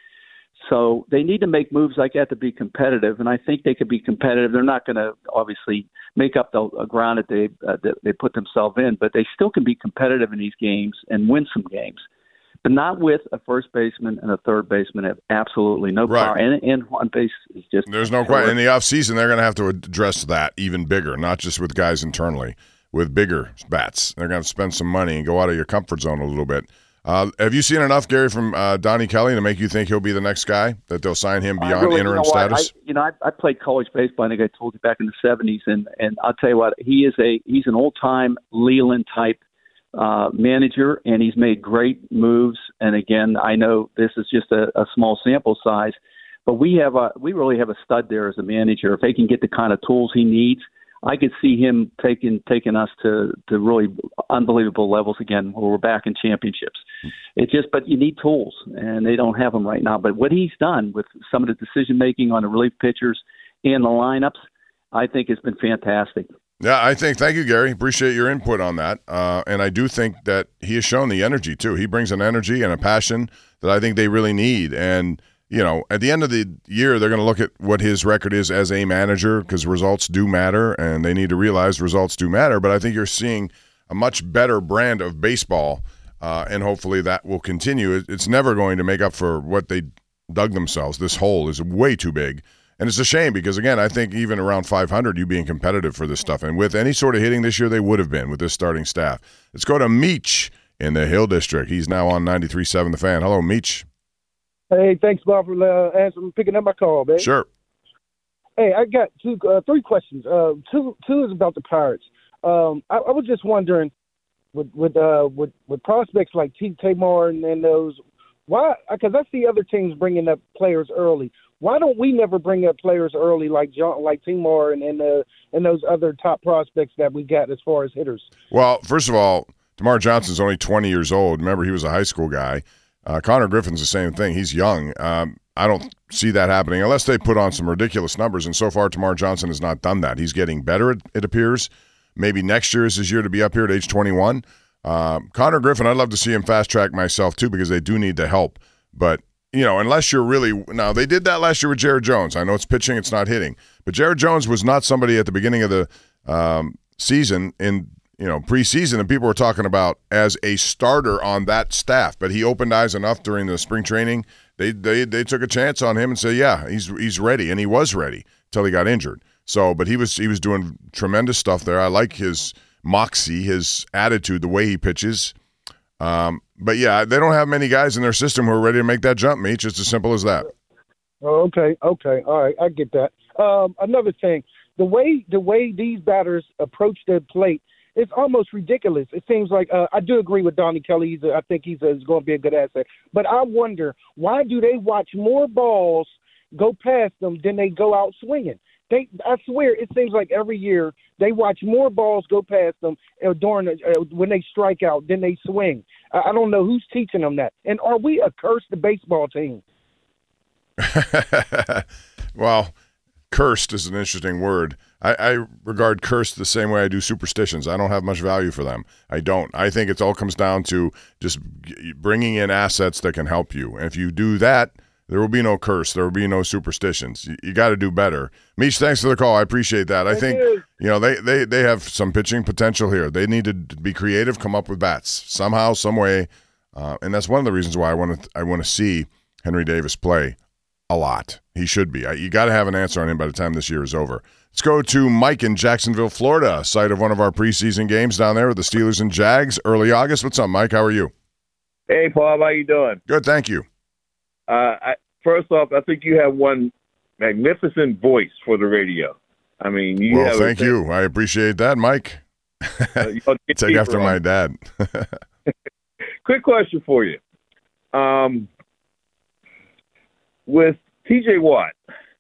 Speaker 12: So they need to make moves like that to be competitive, and I think they could be competitive. They're not going to obviously make up the ground that they uh, that they put themselves in, but they still can be competitive in these games and win some games. But not with a first baseman and a third baseman have absolutely no
Speaker 5: right.
Speaker 12: power. And, and on base is just
Speaker 5: there's no question. In the offseason, they're going to have to address that even bigger, not just with guys internally, with bigger bats. They're going to spend some money and go out of your comfort zone a little bit. Uh, have you seen enough, Gary, from uh, Donnie Kelly to make you think he'll be the next guy, that they'll sign him beyond
Speaker 12: really,
Speaker 5: interim
Speaker 12: you know
Speaker 5: status?
Speaker 12: I, you know, I, I played college baseball. I think I told you back in the seventies, and and I'll tell you what, he is a he's an old time Leland type uh, manager, and he's made great moves. And again, I know this is just a, a small sample size, but we have a we really have a stud there as a manager. If they can get the kind of tools he needs, I could see him taking taking us to, to really unbelievable levels again, where we're back in championships. It just, but you need tools, and they don't have them right now. But what he's done with some of the decision making on the relief pitchers and the lineups, I think has been fantastic.
Speaker 5: Yeah, I think. Thank you, Gary. Appreciate your input on that. Uh, and I do think that he has shown the energy too. He brings an energy and a passion that I think they really need. And you know, at the end of the year, they're going to look at what his record is as a manager, because results do matter, and they need to realize results do matter. But I think you're seeing a much better brand of baseball, uh, and hopefully that will continue. It's never going to make up for what they dug themselves. This hole is way too big, and it's a shame because, again, I think even around five hundred, you being competitive for this stuff. And with any sort of hitting this year, they would have been with this starting staff. Let's go to Meech in the Hill District. He's now on ninety-three point seven The Fan. Hello, Meech.
Speaker 13: Hey, thanks, Bob, for uh, answering, picking up my call, man.
Speaker 5: Sure.
Speaker 13: Hey, I got two, uh, three questions. Uh, two, two is about the Pirates. Um, I, I was just wondering, with with uh, with, with prospects like T. Tamar and, and those, why? Because I see other teams bringing up players early. Why don't we never bring up players early like John, like Tamar and and, uh, and those other top prospects that we got as far as hitters?
Speaker 5: Well, first of all, Tamar Johnson's only twenty years old. Remember, he was a high school guy. Uh, Connor Griffin's the same thing. He's young. Um, I don't see that happening unless they put on some ridiculous numbers, and so far Tamar Johnson has not done that. He's getting better, it, it appears. Maybe next year is his year to be up here at age twenty-one. Uh, Connor Griffin, I'd love to see him fast-track myself too, because they do need the help. But, you know, unless you're really – now, they did that last year with Jared Jones. I know it's pitching, it's not hitting. But Jared Jones was not somebody at the beginning of the um, season in – you know, preseason, and people were talking about as a starter on that staff. But he opened eyes enough during the spring training. They they they took a chance on him and said, yeah, he's he's ready, and he was ready until he got injured. So, but he was he was doing tremendous stuff there. I like his moxie, his attitude, the way he pitches. Um, but yeah, they don't have many guys in their system who are ready to make that jump, Meech. It's as simple as that.
Speaker 13: Oh, okay, okay, all right, I get that. Um, another thing, the way the way these batters approach the plate, it's almost ridiculous. It seems like uh, I do agree with Donnie Kelly. He's a, I think he's, a, he's going to be a good asset. But I wonder, why do they watch more balls go past them than they go out swinging? They, I swear, it seems like every year they watch more balls go past them uh, during uh, when they strike out than they swing. I, I don't know who's teaching them that. And are we a cursed baseball team?
Speaker 5: Well, cursed is an interesting word. I, I regard cursed the same way I do superstitions. I don't have much value for them. I don't. I think it all comes down to just bringing in assets that can help you. And if you do that, there will be no curse. There will be no superstitions. You, you got to do better. Meech, thanks for the call. I appreciate that. I think, you know, they, they, they have some pitching potential here. They need to be creative, come up with bats somehow, some way. Uh, and that's one of the reasons why I want to I want to see Henry Davis play a lot. He should be. I, you got to have an answer on him by the time this year is over. Let's go to Mike in Jacksonville, Florida, site of one of our preseason games down there with the Steelers and Jags, early August. What's up, Mike? How are you?
Speaker 14: Hey, Bob. How you doing?
Speaker 5: Good, thank you.
Speaker 14: Uh, I, first off, I think you have one magnificent voice for the radio. I mean, you
Speaker 5: well,
Speaker 14: have
Speaker 5: thank
Speaker 14: a,
Speaker 5: you. I appreciate that, Mike.
Speaker 14: uh,
Speaker 5: Take after my dad.
Speaker 14: Quick question for you. Um, with T J Watt,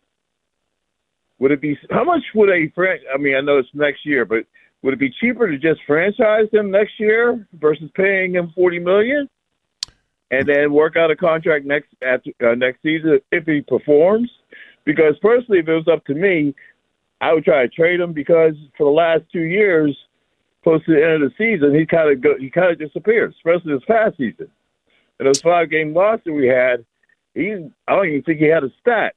Speaker 14: would it be how much would a fran- I mean, I know it's next year, but would it be cheaper to just franchise him next year versus paying him forty million dollars and then work out a contract next after, uh, next season if he performs? Because personally, if it was up to me, I would try to trade him because for the last two years, close to the end of the season, he kind of go, he kind of disappeared, especially this past season. And those five game losses we had, he I don't even think he had a stat.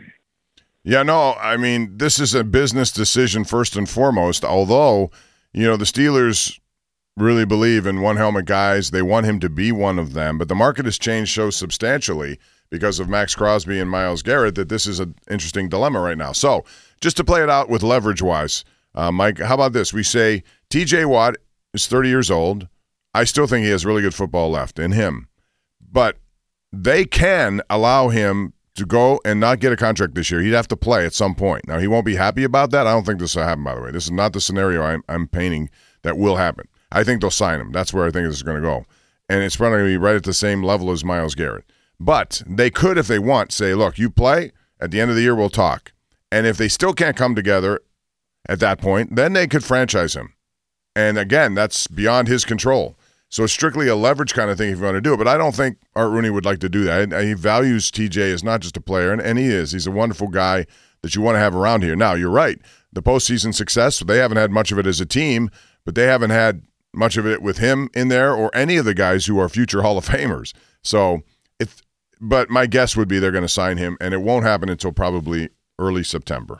Speaker 5: Yeah, no, I mean, this is a business decision first and foremost, although, you know, the Steelers really believe in one-helmet guys. They want him to be one of them, but the market has changed so substantially because of Max Crosby and Myles Garrett that this is an interesting dilemma right now. So just to play it out with leverage-wise, uh, Mike, how about this? We say T J Watt is thirty years old. I still think he has really good football left in him, but they can allow him to go and not get a contract this year. He'd have to play at some point. Now, he won't be happy about that. I don't think this will happen, by the way. This is not the scenario I'm, I'm painting that will happen. I think they'll sign him. That's where I think this is going to go. And it's probably going to be right at the same level as Myles Garrett. But they could, if they want, say, look, you play. At the end of the year, we'll talk. And if they still can't come together at that point, then they could franchise him. And, again, that's beyond his control. So it's strictly a leverage kind of thing if you want to do it. But I don't think Art Rooney would like to do that. He values T J as not just a player, and, and he is. He's a wonderful guy that you want to have around here. Now, you're right. The postseason success, they haven't had much of it as a team, but they haven't had much of it with him in there or any of the guys who are future Hall of Famers. So, if, but my guess would be they're going to sign him, and it won't happen until probably early September.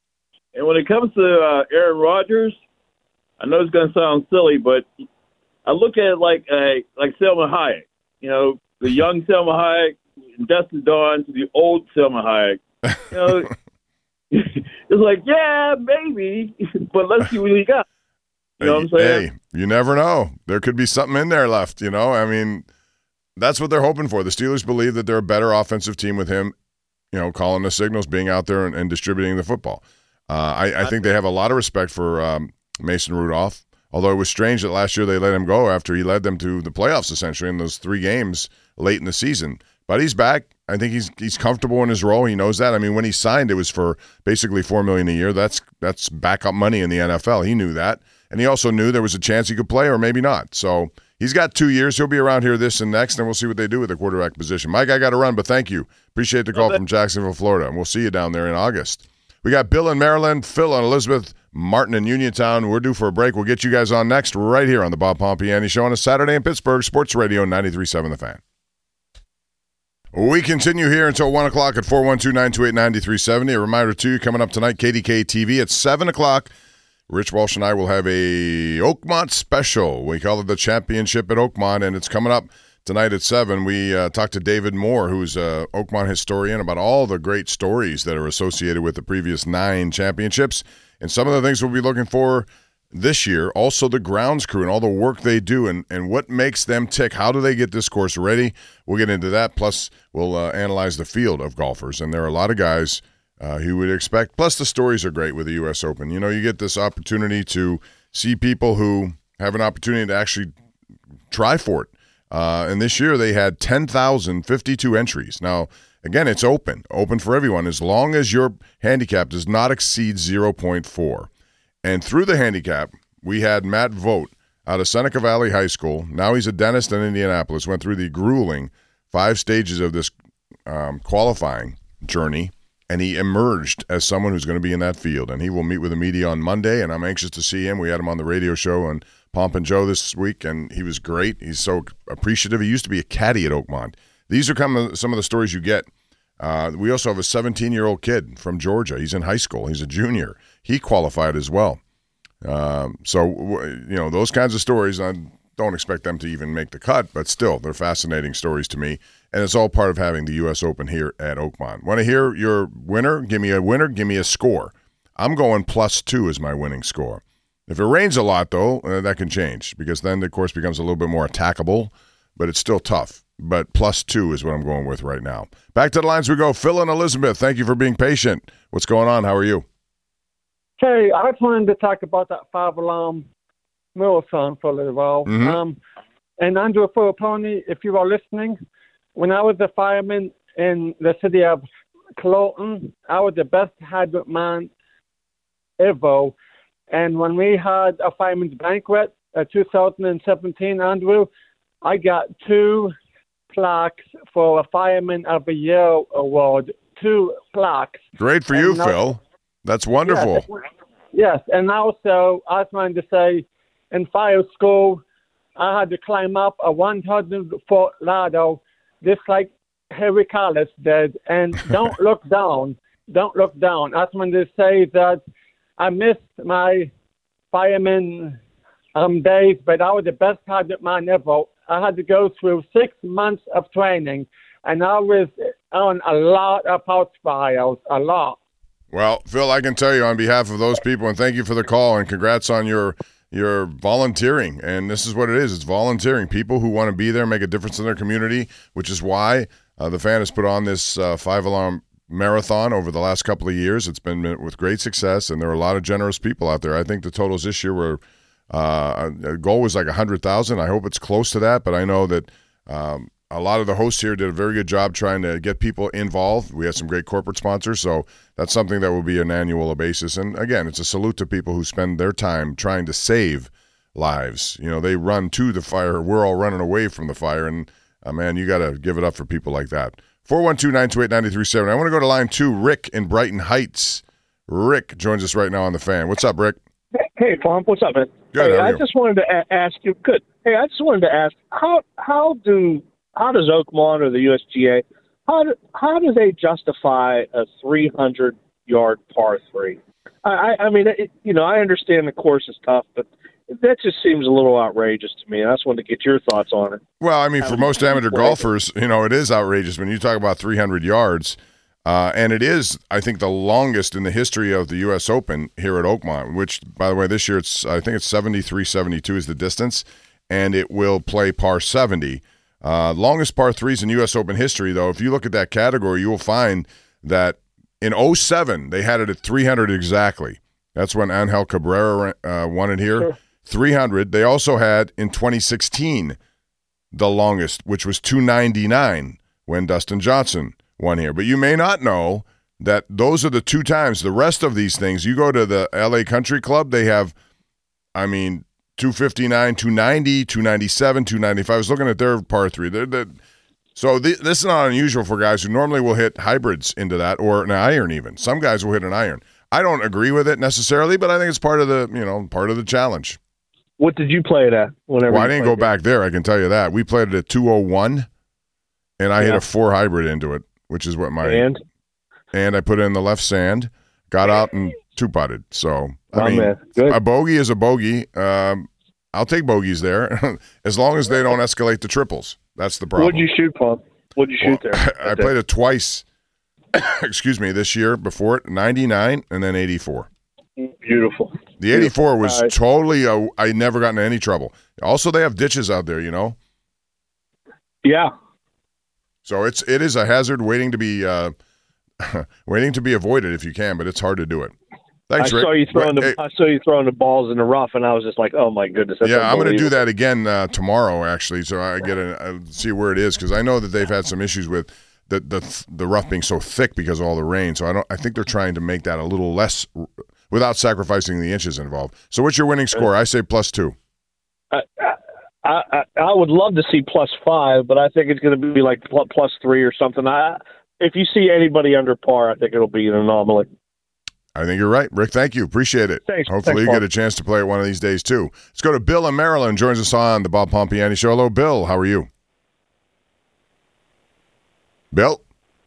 Speaker 14: And when it comes to uh, Aaron Rodgers, I know it's going to sound silly, but I look at it like uh, like Selma Hayek. You know, the young Selma Hayek, Dustin Dawn to the old Selma Hayek. You know, it's like, yeah, maybe, but let's see what he got. You know what I'm saying?
Speaker 5: Hey, you never know. There could be something in there left, you know? I mean, that's what they're hoping for. The Steelers believe that they're a better offensive team with him, you know, calling the signals, being out there and, and distributing the football. Uh, I, I think they have a lot of respect for um, Mason Rudolph. Although it was strange that last year they let him go after he led them to the playoffs essentially in those three games late in the season. But he's back. I think he's he's comfortable in his role. He knows that. I mean, when he signed, it was for basically four million dollars a year. That's that's backup money in the N F L. He knew that, and he also knew there was a chance he could play or maybe not. So he's got two years. He'll be around here this and next, and we'll see what they do with the quarterback position. Mike, I got to run, but thank you. Appreciate the call from Jacksonville, Florida, and we'll see you down there in August. We got Bill in Maryland, Phil and Elizabeth, Martin in Uniontown. We're due for a break. We'll get you guys on next right here on the Bob Pompiani Show on a Saturday in Pittsburgh, Sports Radio ninety-three point seven The Fan. We continue here until one o'clock at four one two, nine two eight, nine three seven zero. A reminder, too, coming up tonight, K D K T V at seven o'clock. Rich Walsh and I will have a Oakmont special. We call it the Championship at Oakmont, and it's coming up tonight at seven. We uh, talked to David Moore, who's an Oakmont historian, about all the great stories that are associated with the previous nine championships and some of the things we'll be looking for this year. Also, the grounds crew and all the work they do and, and what makes them tick. How do they get this course ready? We'll get into that. Plus, we'll uh, analyze the field of golfers. And there are a lot of guys uh, who would expect. Plus, the stories are great with the U S Open. You know, you get this opportunity to see people who have an opportunity to actually try for it. Uh, and this year they had ten thousand fifty-two entries. Now, again, it's open, open for everyone, as long as your handicap does not exceed zero point four. And through the handicap, we had Matt Vogt out of Seneca Valley High School. Now he's a dentist in Indianapolis, went through the grueling five stages of this um, qualifying journey, and he emerged as someone who's going to be in that field. And he will meet with the media on Monday, and I'm anxious to see him. We had him on the radio show on Pomp and Joe this week, and he was great. He's so appreciative. He used to be a caddy at Oakmont. These are some of, some of the stories you get. Uh, we also have a seventeen-year-old kid from Georgia. He's in high school. He's a junior. He qualified as well. Um, so, you know, those kinds of stories, I don't expect them to even make the cut, but still, they're fascinating stories to me, and it's all part of having the U S Open here at Oakmont. Want to hear your winner? Give me a winner. Give me a score. I'm going plus two as my winning score. If it rains a lot, though, uh, that can change because then the course becomes a little bit more attackable, but it's still tough. but plus two is what I'm going with right now. Back to the lines we go. Phil and Elizabeth, thank you for being patient. What's going on? How are you?
Speaker 15: Hey, I just wanted to talk about that five-alarm marathon for a little while.
Speaker 5: Mm-hmm.
Speaker 15: Um, and Andrew Pony, if you are listening, when I was a fireman in the city of Cloton, I was the best hydrant man ever. And when we had a fireman's banquet in two thousand seventeen, Andrew, I got two plaques for a Fireman of the Year award. Two plaques.
Speaker 5: Great for you,
Speaker 15: And now-
Speaker 5: Phil. That's wonderful.
Speaker 15: Yes, yes, and also I was trying to say, in fire school, I had to climb up a one hundred foot ladder, just like Harry Collis did, and don't look down. Don't look down. I just wanted to say that I missed my fireman um, days, but I was the best hydrant man ever. I had to go through six months of training, and I was on a lot of house fires, a lot.
Speaker 5: Well, Phil, I can tell you on behalf of those people, and thank you for the call, and congrats on your your volunteering. And this is what it is. It's volunteering. People who want to be there, make a difference in their community, which is why uh, the fan has put on this uh, five-alarm marathon over the last couple of years. It's been with great success, and there are a lot of generous people out there. I think the totals this year were uh, – a goal was like one hundred thousand. I hope it's close to that, but I know that um, – a lot of the hosts here did a very good job trying to get people involved. We had some great corporate sponsors, so that's something that will be an annual basis. And, again, it's a salute to people who spend their time trying to save lives. You know, they run to the fire. We're all running away from the fire, and, uh, man, you got to give it up for people like that. four one two, nine two eight, nine three seven. I want to go to line two, Rick in Brighton Heights. Rick joins us right now on the fan. What's up, Rick?
Speaker 16: Hey, Pomp, what's up, man?
Speaker 5: Good,
Speaker 16: Hey,
Speaker 5: how are
Speaker 16: I
Speaker 5: you?
Speaker 16: just wanted to a- ask you. Good. Hey, I just wanted to ask how how do how does Oakmont or the U S G A how do, how do they justify a three hundred yard par three? I I, I mean, it, you know, I understand the course is tough, but that just seems a little outrageous to me. I just wanted to get your thoughts on it.
Speaker 5: Well, I mean, for most amateur
Speaker 16: Well,
Speaker 5: golfers, you know, it is outrageous when you talk about three hundred yards. Uh, and it is, I think, the longest in the history of the U S Open here at Oakmont, which, by the way, this year, it's I think it's seventy-three seventy-two is the distance, and it will play par seventy. Uh, longest par threes in U S Open history, though, if you look at that category, you will find that in oh seven, they had it at three hundred exactly. That's when Angel Cabrera uh, won it here.
Speaker 16: Sure.
Speaker 5: three hundred. They also had in twenty sixteen the longest, which was two ninety-nine when Dustin Johnson won here. But you may not know that those are the two times. The rest of these things, you go to the L A Country Club, they have, I mean, two fifty-nine, two ninety, two ninety-seven, two ninety-five. I was looking at their par three. They're, they're, so the, this is not unusual for guys who normally will hit hybrids into that or an iron even. Some guys will hit an iron. I don't agree with it necessarily, but I think it's part of the, you know, part of the challenge.
Speaker 16: What did you play it at? Whenever
Speaker 5: Well, I
Speaker 16: you
Speaker 5: didn't
Speaker 16: played
Speaker 5: go
Speaker 16: it?
Speaker 5: back there. I can tell you that. We played it at two oh one, and I hit
Speaker 16: Yeah.
Speaker 5: a four hybrid into it, which is what my
Speaker 16: And?
Speaker 5: and I put it in the left sand, got out and two putted. So I
Speaker 16: Oh,
Speaker 5: mean,
Speaker 16: man. Good.
Speaker 5: a bogey is a bogey. Um, I'll take bogeys there as long as they don't escalate to triples. That's the problem.
Speaker 16: What'd you shoot, Pomp? What'd you shoot there?
Speaker 5: I played it twice. Excuse me, this year before it, ninety-nine and then eighty-four.
Speaker 16: Beautiful.
Speaker 5: The eighty-four was
Speaker 16: All right.
Speaker 5: totally. Uh, I never got into any trouble. Also, they have ditches out there, you know.
Speaker 16: Yeah.
Speaker 5: So it's it is a hazard waiting to be uh, waiting to be avoided if you can, but it's hard to do it. Thanks,
Speaker 16: I
Speaker 5: Rick.
Speaker 16: saw you throwing the
Speaker 5: Hey,
Speaker 16: I saw you throwing the balls in the rough, and I was just like, "Oh my goodness!" That's
Speaker 5: yeah, I'm going to do
Speaker 16: unbelievable.
Speaker 5: that again uh, tomorrow, actually, so I get a uh, see where it is because I know that they've had some issues with the the the rough being so thick because of all the rain. So I don't. I think they're trying to make that a little less without sacrificing the inches involved. So what's your winning score? I say plus two.
Speaker 16: I, I, I I would love to see plus five, but I think it's going to be like pl- plus three or something. I if you see anybody under par, I think it'll be an anomaly.
Speaker 5: I think you're right, Rick. Thank you. Appreciate it.
Speaker 16: Thanks.
Speaker 5: Hopefully
Speaker 16: Thanks,
Speaker 5: you
Speaker 16: Bob.
Speaker 5: get a chance to play it one of these days too. Let's go to Bill in Maryland. Joins us on the Bob Pompiani Show. Hello, Bill. How are you? Bill?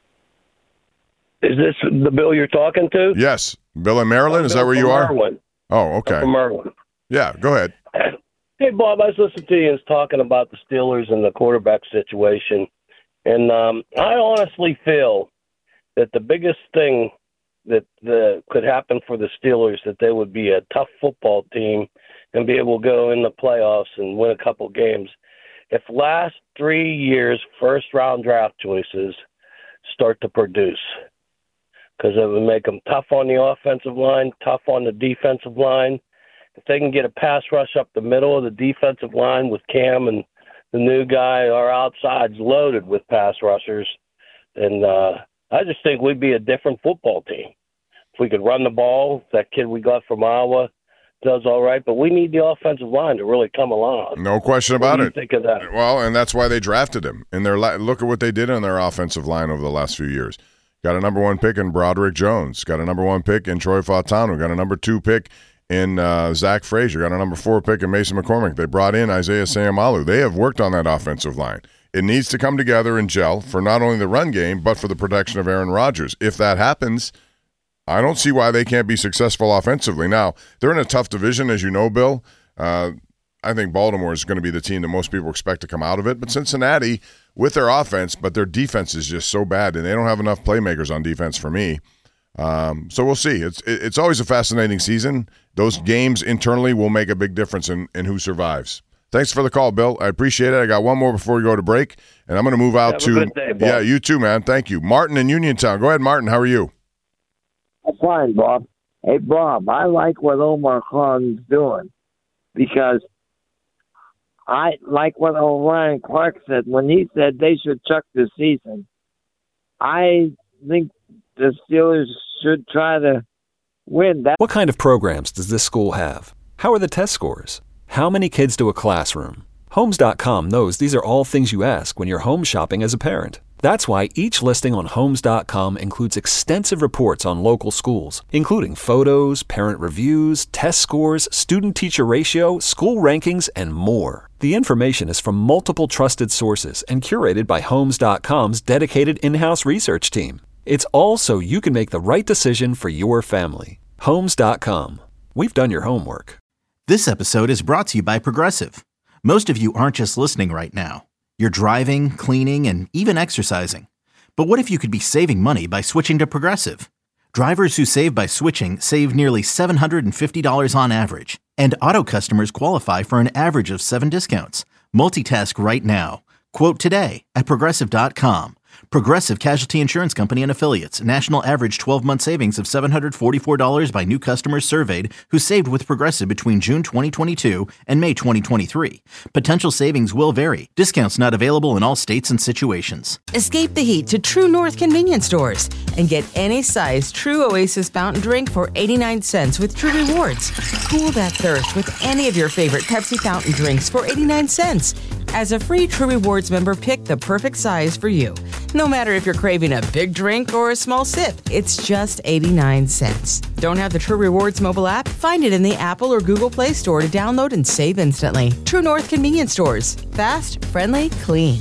Speaker 17: Is this the Bill you're talking to?
Speaker 5: Yes. Bill in Maryland? Is that
Speaker 17: Bill
Speaker 5: where
Speaker 17: from
Speaker 5: you are?
Speaker 17: Maryland.
Speaker 5: Oh, okay.
Speaker 17: I'm from Maryland.
Speaker 5: Yeah, go ahead.
Speaker 17: Hey, Bob, I was listening to you and was talking about the Steelers and the quarterback situation. And um, I honestly feel that the biggest thing that the, could happen for the Steelers, that they would be a tough football team and be able to go in the playoffs and win a couple games. if last three years first round draft choices start to produce, because it would make them tough on the offensive line, tough on the defensive line. If they can get a pass rush up the middle of the defensive line with Cam and the new guy, our outside's loaded with pass rushers, and uh, I just think we'd be a different football team. If we could run the ball, that kid we got from Iowa does all right, but we need the offensive line to really come along.
Speaker 5: No question about
Speaker 17: what do you
Speaker 5: it.
Speaker 17: Think of that?
Speaker 5: Well, and that's why they drafted him. In their la- look at what they did in their offensive line over the last few years. Got a number one pick in Broderick Jones. Got a number one pick in Troy Fautanu. Got a number two pick in uh, Zach Frazier. Got a number four pick in Mason McCormick. They brought in Isaiah Sayamalu. They have worked on that offensive line. It needs to come together and gel for not only the run game, but for the protection of Aaron Rodgers. If that happens, I don't see why they can't be successful offensively. Now, they're in a tough division, as you know, Bill. Uh, I think Baltimore is going to be the team that most people expect to come out of it. But Cincinnati, with their offense, but their defense is just so bad, and they don't have enough playmakers on defense for me. Um, so we'll see. It's it's always a fascinating season. Those games internally will make a big difference in, in who survives. Thanks for the call, Bill. I appreciate it. I got one more before we go to break, and I'm going to move out
Speaker 17: Have
Speaker 5: to
Speaker 17: a good day, Bob.
Speaker 5: Yeah, you too, man. Thank you. Martin in Uniontown. Go ahead, Martin. How are you?
Speaker 18: I'm fine, Bob. Hey, Bob, I like what Omar Khan's doing because I like what Orion Clark said when he said they should chuck the season. I think the Steelers should try to win that.
Speaker 1: What kind of programs does this school have? How are the test scores? How many kids do a classroom? Homes dot com knows these are all things you ask when you're home shopping as a parent. That's why each listing on Homes dot com includes extensive reports on local schools, including photos, parent reviews, test scores, student-teacher ratio, school rankings, and more. The information is from multiple trusted sources and curated by Homes dot com's dedicated in-house research team. It's all so you can make the right decision for your family. Homes dot com. We've done your homework.
Speaker 2: This episode is brought to you by Progressive. Most of you aren't just listening right now. You're driving, cleaning, and even exercising. But what if you could be saving money by switching to Progressive? Drivers who save by switching save nearly seven hundred fifty dollars on average. And auto customers qualify for an average of seven discounts. Multitask right now. Quote today at Progressive dot com. Progressive Casualty Insurance Company and Affiliates. National average twelve-month savings of seven hundred forty-four dollars by new customers surveyed who saved with Progressive between June twenty twenty-two and May twenty twenty-three. Potential savings will vary. Discounts not available in all states and situations.
Speaker 3: Escape the heat to True North convenience stores and get any size True Oasis fountain drink for eighty-nine cents with True Rewards. Cool that thirst with any of your favorite Pepsi fountain drinks for eighty-nine cents. As a free True Rewards member, pick the perfect size for you. No matter if you're craving a big drink or a small sip, it's just eighty-nine cents. Don't have the True Rewards mobile app? Find it in the Apple or Google Play Store to download and save instantly. True North convenience stores. Fast, friendly, clean.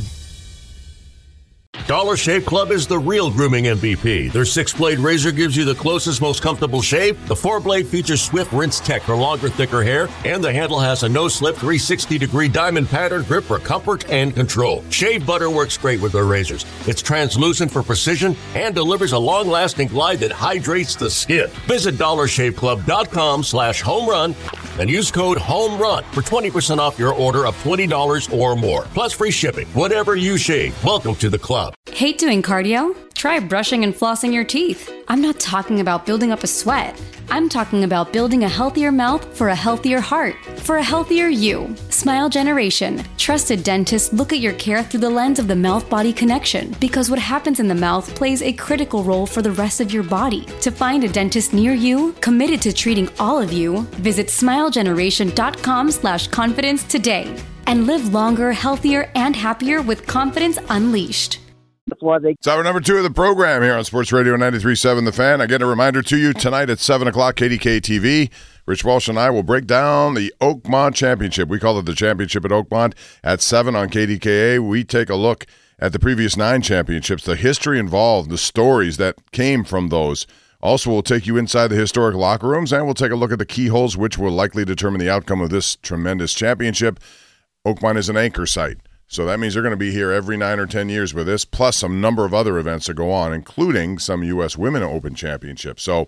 Speaker 4: Dollar Shave Club is the real grooming M V P. Their six-blade razor gives you the closest, most comfortable shave. The four-blade features Swift Rinse Tech for longer, thicker hair. And the handle has a no-slip three hundred sixty degree diamond pattern grip for comfort and control. Shave butter works great with their razors. It's translucent for precision and delivers a long-lasting glide that hydrates the skin. Visit dollar shave club dot com slash home run and use code HOMERUN for twenty percent off your order of twenty dollars or more. Plus free shipping. Whatever you shave, welcome to the club.
Speaker 11: Hate doing cardio? Try brushing and flossing your teeth. I'm not talking about building up a sweat. I'm talking about building a healthier mouth for a healthier heart, for a healthier you. Smile Generation. Trusted dentists look at your care through the lens of the mouth-body connection because what happens in the mouth plays a critical role for the rest of your body. To find a dentist near you, committed to treating all of you, visit smile generation dot com slash confidence today and live longer, healthier, and happier with confidence unleashed.
Speaker 5: It's hour number two of the program here on Sports Radio ninety-three point seven The Fan. I get a reminder to you tonight at seven o'clock, K D K T V. Rich Walsh and I will break down the Oakmont Championship. We call it the Championship at Oakmont at seven on K D K A. We take a look at the previous nine championships, the history involved, the stories that came from those. Also, we'll take you inside the historic locker rooms, and we'll take a look at the keyholes which will likely determine the outcome of this tremendous championship. Oakmont is an anchor site. So that means they're going to be here every nine or ten years with this, plus some number of other events that go on, including some U S Women Open Championships. So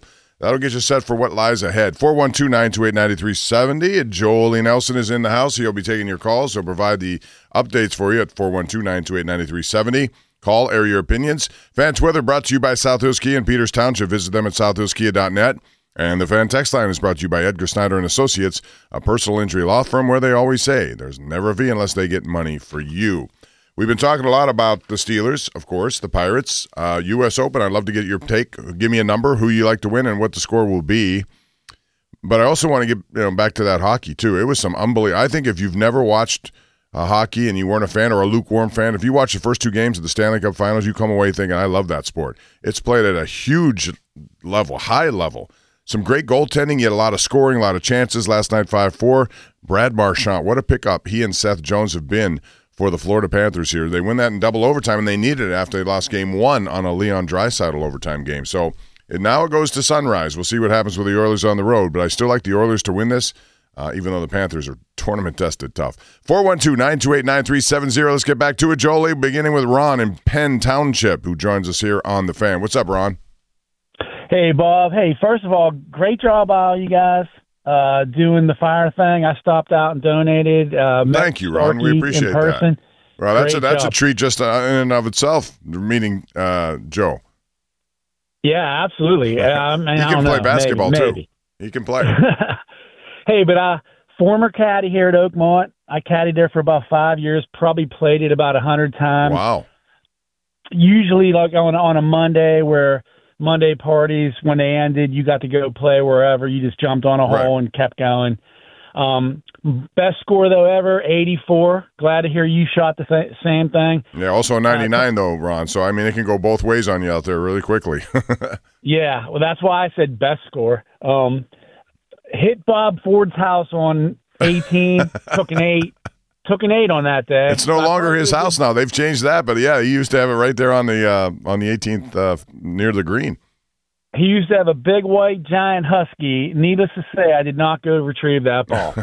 Speaker 5: That'll get you set for what lies ahead. four one two, nine two eight, nine three seven zero. Jolie Nelson is in the house. He'll be taking your calls. He'll provide the updates for you at four one two, nine two eight, nine three seven zero. Call, air your opinions. Fans Weather brought to you by South Hills Kia in Peters Township. Visit them at south hills kia dot net. And the Fan Text Line is brought to you by Edgar Snyder and Associates, a personal injury law firm where they always say there's never a fee unless they get money for you. We've been talking a lot about the Steelers, of course, the Pirates, uh, U S Open. I'd love to get your take. Give me a number, who you like to win, and what the score will be. But I also want to get you know back to that hockey, too. It was some unbelievable. I think if you've never watched uh, hockey and you weren't a fan or a lukewarm fan, if you watch the first two games of the Stanley Cup Finals, you come away thinking, I love that sport. It's played at a huge level, high level. Some great goaltending. You had a lot of scoring, a lot of chances. Last night, five four. Brad Marchand, what a pickup he and Seth Jones have been for the Florida Panthers here. They win that in double overtime, and they needed it after they lost game one on a Leon Draisaitl overtime game. So and now it goes to Sunrise. We'll see what happens with the Oilers on the road, but I still like the Oilers to win this, uh, even though the Panthers are tournament-tested tough. four one two, nine two eight, nine three seven zero. Let's get back to it, Jolie, beginning with Ron in Penn Township, who joins us here on The Fan. What's up, Ron?
Speaker 19: Hey, Bob. Hey, first of all, great job by all you guys. Uh, doing the fire thing. I stopped out and donated. Uh,
Speaker 5: Thank you, Ron. We appreciate that. Well, that's a, that's a treat just uh, in and of itself, meeting uh, Joe.
Speaker 19: Yeah, absolutely. Um,
Speaker 5: he can play know, basketball, maybe, maybe. too. He can play.
Speaker 19: Hey, but uh, former caddy here at Oakmont. I caddied there for about five years, probably played it about a hundred times.
Speaker 5: Wow.
Speaker 19: Usually like on, on a Monday where – Monday parties, when they ended, you got to go play wherever. You just jumped on a hole right. and kept going. Um, best score, though, ever, eighty-four. Glad to hear you shot the th- same thing.
Speaker 5: Yeah, also ninety-nine, uh, though, Ron. So, I mean, it can go both ways on you out there really quickly.
Speaker 19: Yeah, well, that's why I said best score. Um, hit Bob Ford's house on eighteen, took an eight. Took an eight on that day.
Speaker 5: It's no longer his house now. They've changed that, but yeah, he used to have it right there on the uh, on the eighteenth uh, near the green.
Speaker 19: He used to have a big white giant husky. Needless to say, I did not go retrieve that ball.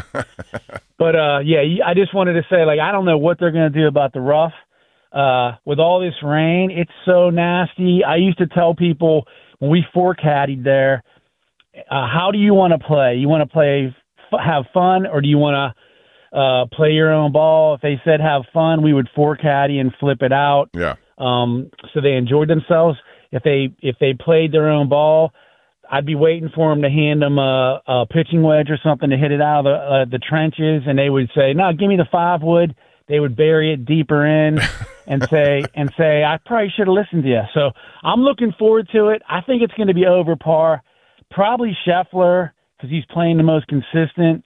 Speaker 19: But uh, yeah, I just wanted to say, like, I don't know what they're going to do about the rough. Uh, with all this rain, it's so nasty. I used to tell people when we four caddied there, uh, how do you want to play? You want to play, f- have fun, or do you want to Uh, play your own ball? If they said have fun, we would four caddy and flip it out.
Speaker 5: Yeah.
Speaker 19: Um, so they enjoyed themselves. If they if they played their own ball, I'd be waiting for them to hand them a, a pitching wedge or something to hit it out of the, uh, the trenches, and they would say, "No, give me the five wood." They would bury it deeper in and say and say, "I probably should have listened to you." So I'm looking forward to it. I think it's going to be over par. Probably Scheffler because he's playing the most consistent.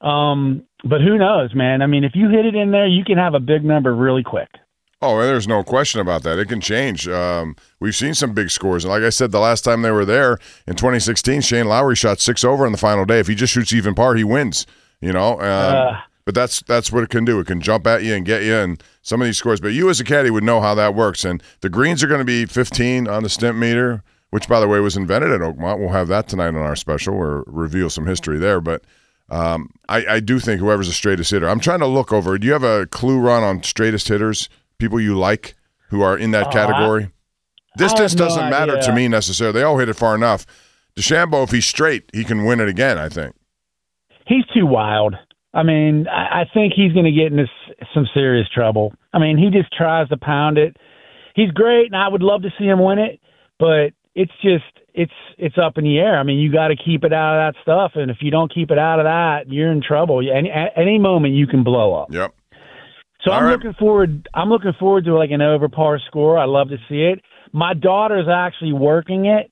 Speaker 19: Um, but who knows, man? I mean, if you hit it in there, you can have a big number really quick.
Speaker 5: Oh, there's no question about that. It can change. Um, we've seen some big scores. And like I said, the last time they were there in twenty sixteen, Shane Lowry shot six over on the final day. If he just shoots even par, he wins, you know? Um, uh, but that's that's what it can do. It can jump at you and get you and some of these scores. But you as a caddy would know how that works. And the greens are going to be fifteen on the stimp meter, which, by the way, was invented at Oakmont. We'll have that tonight on our special or reveal some history there. But Um, I, I do think whoever's the straightest hitter. I'm trying to look over. Do you have a clue, Ron, on straightest hitters, people you like who are in that uh, category? I, Distance I no doesn't matter idea. to me necessarily. They all hit it far enough. DeChambeau, if he's straight, he can win it again, I think.
Speaker 19: He's too wild. I mean, I, I think he's going to get into some serious trouble. I mean, he just tries to pound it. He's great, and I would love to see him win it, but it's just it's it's up in the air. I mean, you got to keep it out of that stuff, and if you don't keep it out of that, you're in trouble. Any at any moment you can blow up.
Speaker 5: Yep.
Speaker 19: So All I'm right. looking forward. I'm looking forward to like an over par score. I love to see it. My daughter's actually working it,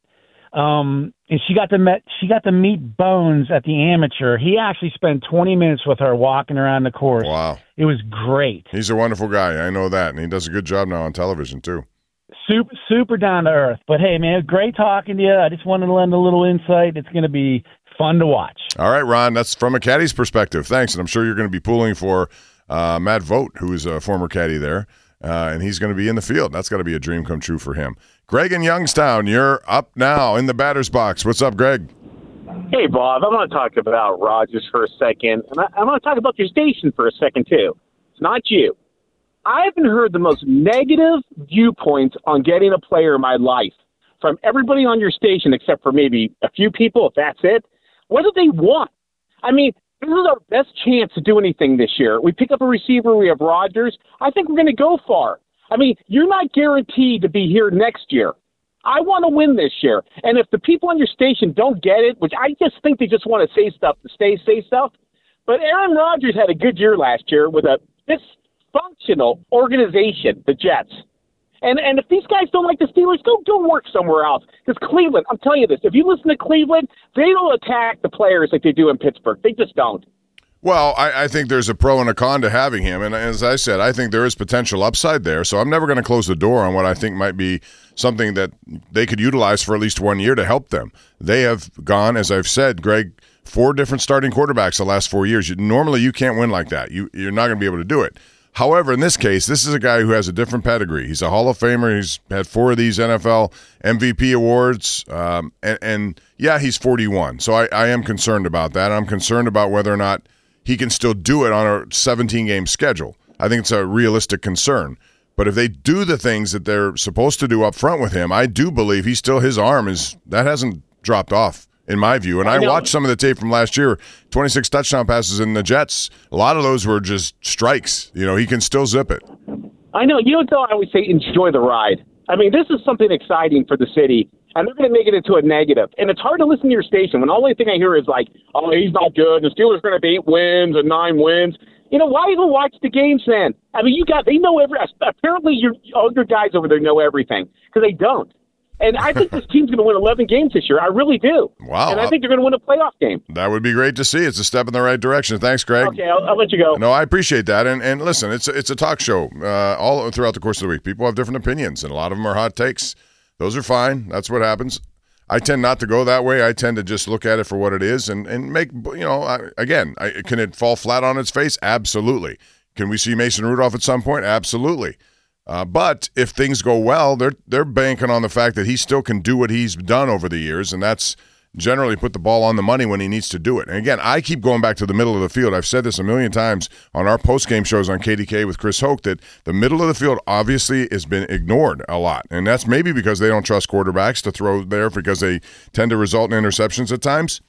Speaker 19: um, and she got to met she got to meet Bones at the amateur. He actually spent twenty minutes with her walking around the course.
Speaker 5: Wow,
Speaker 19: it was great.
Speaker 5: He's a wonderful guy. I know that, and he does a good job now on television too.
Speaker 19: Super, super down to earth. But hey, man, great talking to you. I just wanted to lend a little insight. It's going to be fun to watch.
Speaker 5: All right, Ron, that's from a caddy's perspective. Thanks. And I'm sure you're going to be pulling for uh, Matt Vogt, who is a former caddy there, uh, and he's going to be in the field. That's got to be a dream come true for him. Greg in Youngstown, you're up now in the batter's box. What's up, Greg?
Speaker 20: Hey, Bob. I want to talk about Rogers for a second, and I, I want to talk about your station for a second, too. It's not you. I haven't heard the most negative viewpoints on getting a player in my life. from everybody on your station except for maybe a few people, if that's it? What do they want? I mean, this is our best chance to do anything this year. We pick up a receiver. We have Rodgers. I think we're going to go far. I mean, you're not guaranteed to be here next year. I want to win this year. And if the people on your station don't get it, which I just think they just want to say stuff to stay, say stuff, but Aaron Rodgers had a good year last year with a dysfunctional organization, the Jets. And and if these guys don't like the Steelers, go go work somewhere else. Because Cleveland, I'm telling you this, if you listen to Cleveland, they don't attack the players like they do in Pittsburgh. They just don't.
Speaker 5: Well, I, I think there's a pro and a con to having him. And as I said, I think there is potential upside there. So I'm never going to close the door on what I think might be something that they could utilize for at least one year to help them. They have gone, as I've said, Greg, four different starting quarterbacks the last four years. You, normally, you can't win like that. You, you're not going to be able to do it. However, in this case, this is a guy who has a different pedigree. He's a Hall of Famer. He's had four of these N F L M V P awards. Um, and, and, yeah, he's forty-one. So I, I am concerned about that. I'm concerned about whether or not he can still do it on a seventeen-game schedule. I think it's a realistic concern. But if they do the things that they're supposed to do up front with him, I do believe he's still, his arm is, that hasn't dropped off, in my view. And I, I watched some of the tape from last year, twenty-six touchdown passes in the Jets. A lot of those were just strikes. You know, he can still zip it.
Speaker 20: I know. You know, I always say enjoy the ride. I mean, this is something exciting for the city, and they're going to make it into a negative. And it's hard to listen to your station when the only thing I hear is like, oh, he's not good. The Steelers are going to be eight wins and nine wins. You know, why even watch the games then? I mean, you got, they know every, apparently your older guys over there know everything, because they don't. And I think this team's going to win eleven games this year. I really do.
Speaker 5: Wow.
Speaker 20: And I think they're going to win a playoff game.
Speaker 5: That would be great to see. It's a step in the right direction. Thanks, Greg.
Speaker 20: Okay, I'll, I'll let you go.
Speaker 5: No, I appreciate that. And and listen, it's a, it's a talk show uh, all throughout the course of the week. People have different opinions, and a lot of them are hot takes. Those are fine. That's what happens. I tend not to go that way. I tend to just look at it for what it is and, and make, you know, I, again, I, can it fall flat on its face? Absolutely. Can we see Mason Rudolph at some point? Absolutely. Uh, but if things go well, they're they're banking on the fact that he still can do what he's done over the years, and that's generally put the ball on the money when he needs to do it. And again, I keep going back to the middle of the field. I've said this a million times on our post-game shows on K D K with Chris Hoke, that the middle of the field obviously has been ignored a lot. And that's maybe because they don't trust quarterbacks to throw there, because they tend to result in interceptions at times.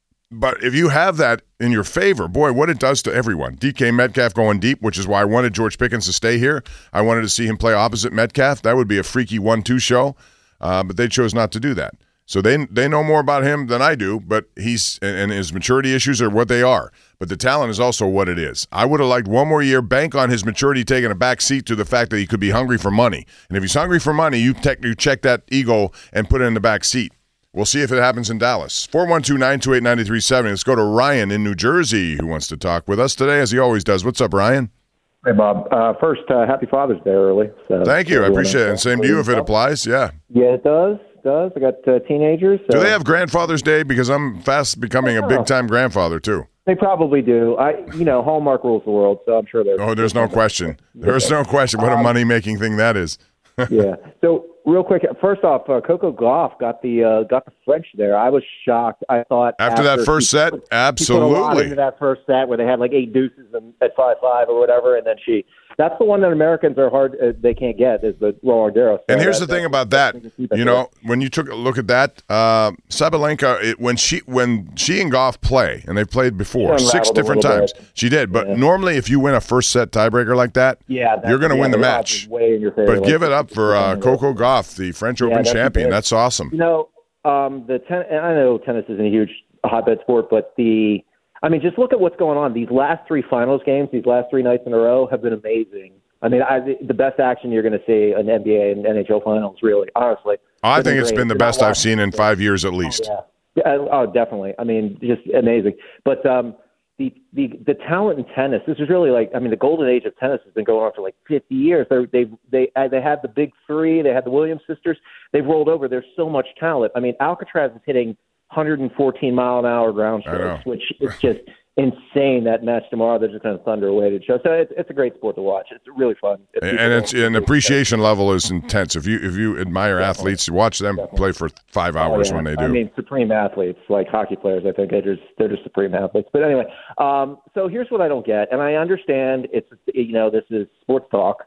Speaker 5: But if you have that in your favor, boy, what it does to everyone. D K Metcalf going deep, which is why I wanted George Pickens to stay here. I wanted to see him play opposite Metcalf. That would be a freaky one two show, uh, but they chose not to do that. So they they know more about him than I do, but he's and his maturity issues are what they are. But the talent is also what it is. I would have liked one more year, bank on his maturity taking a back seat to the fact that he could be hungry for money. And if he's hungry for money, you, te- you check that ego and put it in the back seat. We'll see if it happens in Dallas. four one two, nine two eight, nine three seven zero. Let's go to Ryan in New Jersey, who wants to talk with us today, as he always does. What's up, Ryan?
Speaker 21: Hey, Bob. Uh, first, uh, happy Father's Day early. So
Speaker 5: Thank you. I appreciate it. And same to you if it applies. Yeah.
Speaker 21: Yeah, it does. It does. I got uh, teenagers. So.
Speaker 5: Do they have Grandfather's Day? Because I'm fast becoming a big-time grandfather, too.
Speaker 21: They probably do. I, you know, Hallmark rules the world, so I'm sure there's.
Speaker 5: Oh, there's no question. There's no question. What a money-making thing that is.
Speaker 21: Yeah. So real quick, first off, uh, Coco Gauff got the uh, got the French there. I was shocked. I thought
Speaker 5: after, after that first
Speaker 21: she,
Speaker 5: set,
Speaker 21: she
Speaker 5: absolutely.
Speaker 21: Put a lot into that first set where they had like eight deuces and, at five five or whatever, and then she. That's the one that Americans are hard. Uh, they can't get is the Roland Garros. So
Speaker 5: and here's the thing about that. You know, when you took a look at that, uh, Sabalenka, it, when she when she and Gauff play, and they've played before six different times, bit. she did. But yeah. normally, if you win a first set tiebreaker like that,
Speaker 21: yeah,
Speaker 5: you're going to
Speaker 21: yeah,
Speaker 5: win the match.
Speaker 21: Way in your favor,
Speaker 5: but
Speaker 21: like
Speaker 5: give it up for uh, Coco Gauff, the French
Speaker 21: yeah,
Speaker 5: Open
Speaker 21: that's
Speaker 5: champion.
Speaker 21: Big.
Speaker 5: That's awesome.
Speaker 21: You know, um, the ten- and I know tennis isn't a huge hotbed sport, but the I mean, just look at what's going on. These last three finals games, these last three nights in a row, have been amazing. I mean, I, the best action you're going to see in N B A and N H L finals, really, honestly.
Speaker 5: I think it's been the best I've seen in five years at least.
Speaker 21: Oh, yeah. yeah. Oh, definitely. I mean, just amazing. But um, the, the the talent in tennis, this is really like, I mean, the golden age of tennis has been going on for like fifty years. They're, they've, they they had the big three. They had the Williams sisters. They've rolled over. There's so much talent. I mean, Alcatraz is hitting one hundred fourteen mile an hour ground strokes, which is just insane. That match tomorrow, they're just going to thunder away to show. So it's, it's a great sport to watch. It's really fun. It's
Speaker 5: and and it's an appreciation level is intense. If you if you admire Definitely. athletes, watch them Definitely. play for five hours oh, yeah. when they do.
Speaker 21: I mean, supreme athletes like hockey players. I think they're just they're just supreme athletes. But anyway, um, so here's what I don't get, and I understand it's you know this is sports talk,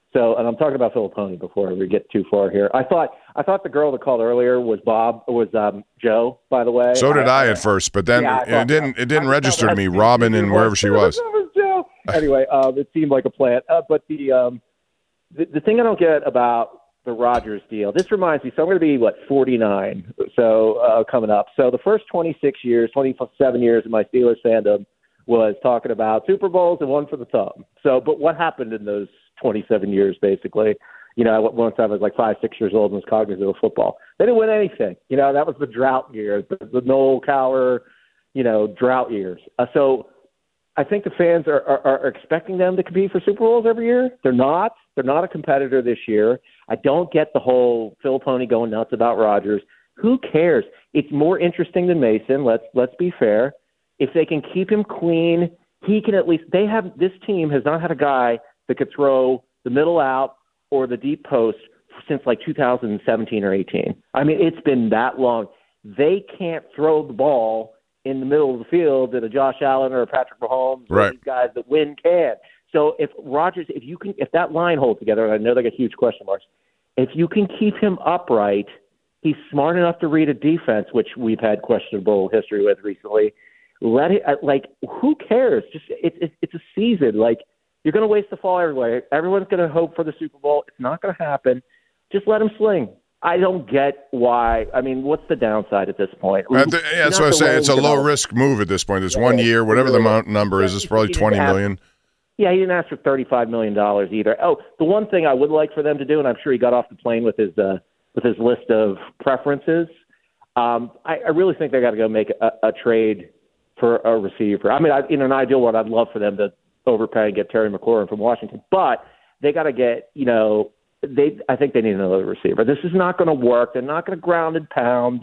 Speaker 21: So, and I'm talking about Filipponi before we get too far here. I thought I thought the girl that called earlier was Bob was um, Joe, by the way.
Speaker 5: So did I,
Speaker 21: I
Speaker 5: at first, but then
Speaker 21: yeah,
Speaker 5: it didn't it didn't register to me. Robin and wherever she was.
Speaker 21: Joe. Anyway, um, it seemed like a plan. Uh, but the, um, the the thing I don't get about the Rodgers deal, this reminds me. So I'm going to be what forty-nine. So uh, coming up. So the first twenty-six years, twenty-seven years of my Steelers fandom was talking about Super Bowls and one for the thumb. So, but what happened in those twenty-seven years, basically? You know, once I was like five, six years old and was cognizant of football. They didn't win anything. You know, that was the drought years, the, the Noel Cowher, you know, drought years. Uh, so I think the fans are, are, are expecting them to compete for Super Bowls every year. They're not. They're not a competitor this year. I don't get the whole Filipponi going nuts about Rodgers. Who cares? It's more interesting than Mason. Let's let's be fair. If they can keep him clean, he can at least – they have – this team has not had a guy that could throw the middle out or the deep post since like two thousand seventeen or eighteen. I mean, it's been that long. They can't throw the ball in the middle of the field that a Josh Allen or a Patrick Mahomes or
Speaker 5: right.
Speaker 21: these guys that win can. So if Rodgers – if you can – if that line holds together, and I know they got huge question marks, if you can keep him upright, he's smart enough to read a defense, which we've had questionable history with recently. Let it like who cares? Just it's it, it's a season. Like you're going to waste the fall everywhere. Everyone's going to hope for the Super Bowl. It's not going to happen. Just let him sling. I don't get why. I mean, what's the downside at this point?
Speaker 5: I th- yeah, that's what I say. It's a low risk move at this point. It's yeah, one year, whatever the amount number is. It's probably twenty million.
Speaker 21: Yeah, he didn't ask for thirty-five million dollars either. Oh, the one thing I would like for them to do, and I'm sure he got off the plane with his uh, with his list of preferences. Um, I, I really think they got to go make a, a trade for a receiver. I mean, I, in an ideal world, I'd love for them to overpay and get Terry McLaurin from Washington, but they got to get, you know, they. I think they need another receiver. This is not going to work. They're not going to ground and pound.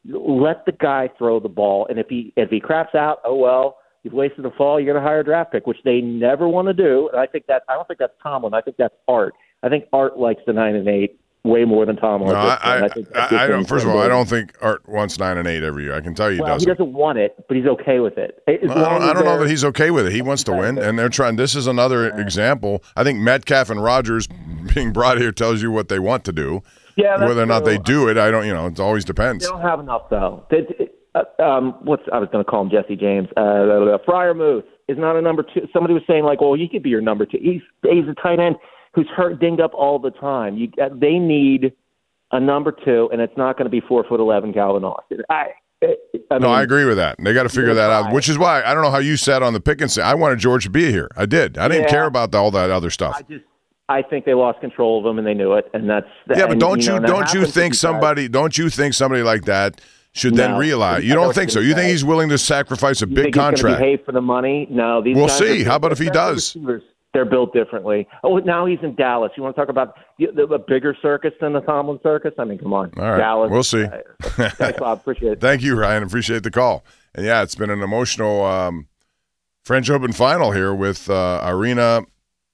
Speaker 21: Let the guy throw the ball, and if he if he craps out, oh well, you've wasted the fall. You're going to hire a draft pick, which they never want to do. And I think that I don't think that's Tomlin. I think that's Art. I think Art likes the nine and eight way more than Tomlin.
Speaker 5: No, I, I,
Speaker 21: I, think
Speaker 5: I, I don't. First of all, I don't think Art wants nine and eight every year. I can tell you he
Speaker 21: well,
Speaker 5: doesn't.
Speaker 21: He doesn't want it, but he's okay with it. As
Speaker 5: no, I don't, I don't know that he's okay with it. He wants to win, and they're trying. This is another yeah. example. I think Metcalf and Rodgers being brought here tells you what they want to do.
Speaker 21: Yeah, that's
Speaker 5: whether or not
Speaker 21: true.
Speaker 5: they do it, I don't. You know, it always depends.
Speaker 21: They don't have enough though. They, uh, um, what's I was going to call him Jesse James. Uh, Freiermuth is not a number two. Somebody was saying like, "Oh, he could be your number two." He's he's a tight end who's hurt, dinged up all the time. You, uh, they need a number two, and it's not going to be four foot eleven Calvin Austin. I, I mean,
Speaker 5: no, I agree with that. They got to figure that out, which is why I don't know how you sat on the pick and say I wanted George to be here. I did. I didn't
Speaker 21: yeah.
Speaker 5: care about the, all that other stuff.
Speaker 21: I just, I think they lost control of him, and they knew it, and that's
Speaker 5: yeah. But
Speaker 21: and,
Speaker 5: don't you,
Speaker 21: you know,
Speaker 5: don't you think somebody guys. don't you think somebody like that should no, then realize you don't think so? You say. think he's willing to sacrifice a
Speaker 21: you
Speaker 5: big
Speaker 21: think
Speaker 5: contract?
Speaker 21: He's behave for the money? No, these
Speaker 5: we'll
Speaker 21: guys
Speaker 5: see.
Speaker 21: Are,
Speaker 5: how about if he does?
Speaker 21: Receivers. They're built differently. Oh, now he's in Dallas. You want to talk about the, the, a bigger circus than the Tomlin circus? I mean, come on.
Speaker 5: All right.
Speaker 21: Dallas.
Speaker 5: We'll see.
Speaker 21: Thanks, Bob. Appreciate it.
Speaker 5: Thank you, Ryan. Appreciate the call. And, yeah, it's been an emotional um, French Open final here with uh, Irina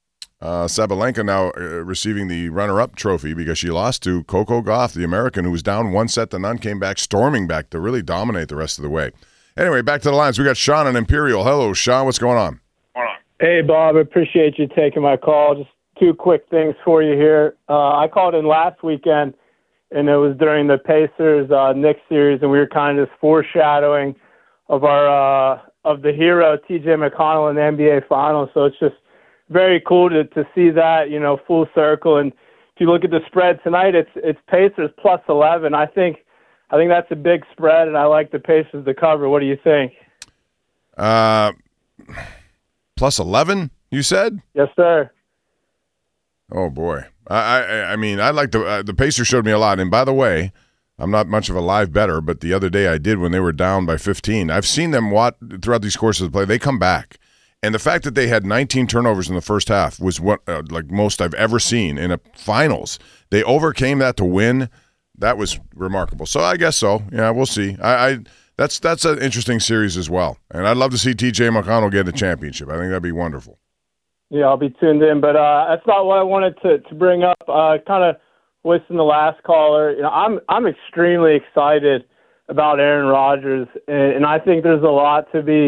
Speaker 5: uh, Sabalenka now uh, receiving the runner-up trophy because she lost to Coco Gauff, the American, who was down one set to none, came back storming back to really dominate the rest of the way. Anyway, back to the lines. We got Sean and Imperial. Hello, Sean. What's going on?
Speaker 6: Hey, Bob, I appreciate you taking my call. Just two quick things for you here. Uh, I called in last weekend, and it was during the Pacers uh, Knicks series, and we were kind of just foreshadowing of our uh, of the hero, T J McConnell, in the N B A Finals. So it's just very cool to, to see that, you know, full circle. And if you look at the spread tonight, it's it's Pacers plus eleven. I think I think that's a big spread, and I like the Pacers to cover. What do you think?
Speaker 5: Uh. Plus eleven, you said?
Speaker 6: Yes, sir.
Speaker 5: Oh boy, I I, I mean I like the uh, the Pacers showed me a lot. And by the way, I'm not much of a live bettor, but the other day I did when they were down by fifteen. I've seen them what throughout these courses of play. They come back, and the fact that they had nineteen turnovers in the first half was what uh, like most I've ever seen in a finals. They overcame that to win. That was remarkable. So I guess so. Yeah, we'll see. I. I That's that's an interesting series as well. And I'd love to see T J McConnell get a championship. I think that'd be wonderful.
Speaker 6: Yeah, I'll be tuned in. But uh, that's not what I wanted to, to bring up. Uh, kind of listening to the last caller. You know, I'm I'm extremely excited about Aaron Rodgers, and, and I think there's a lot to be,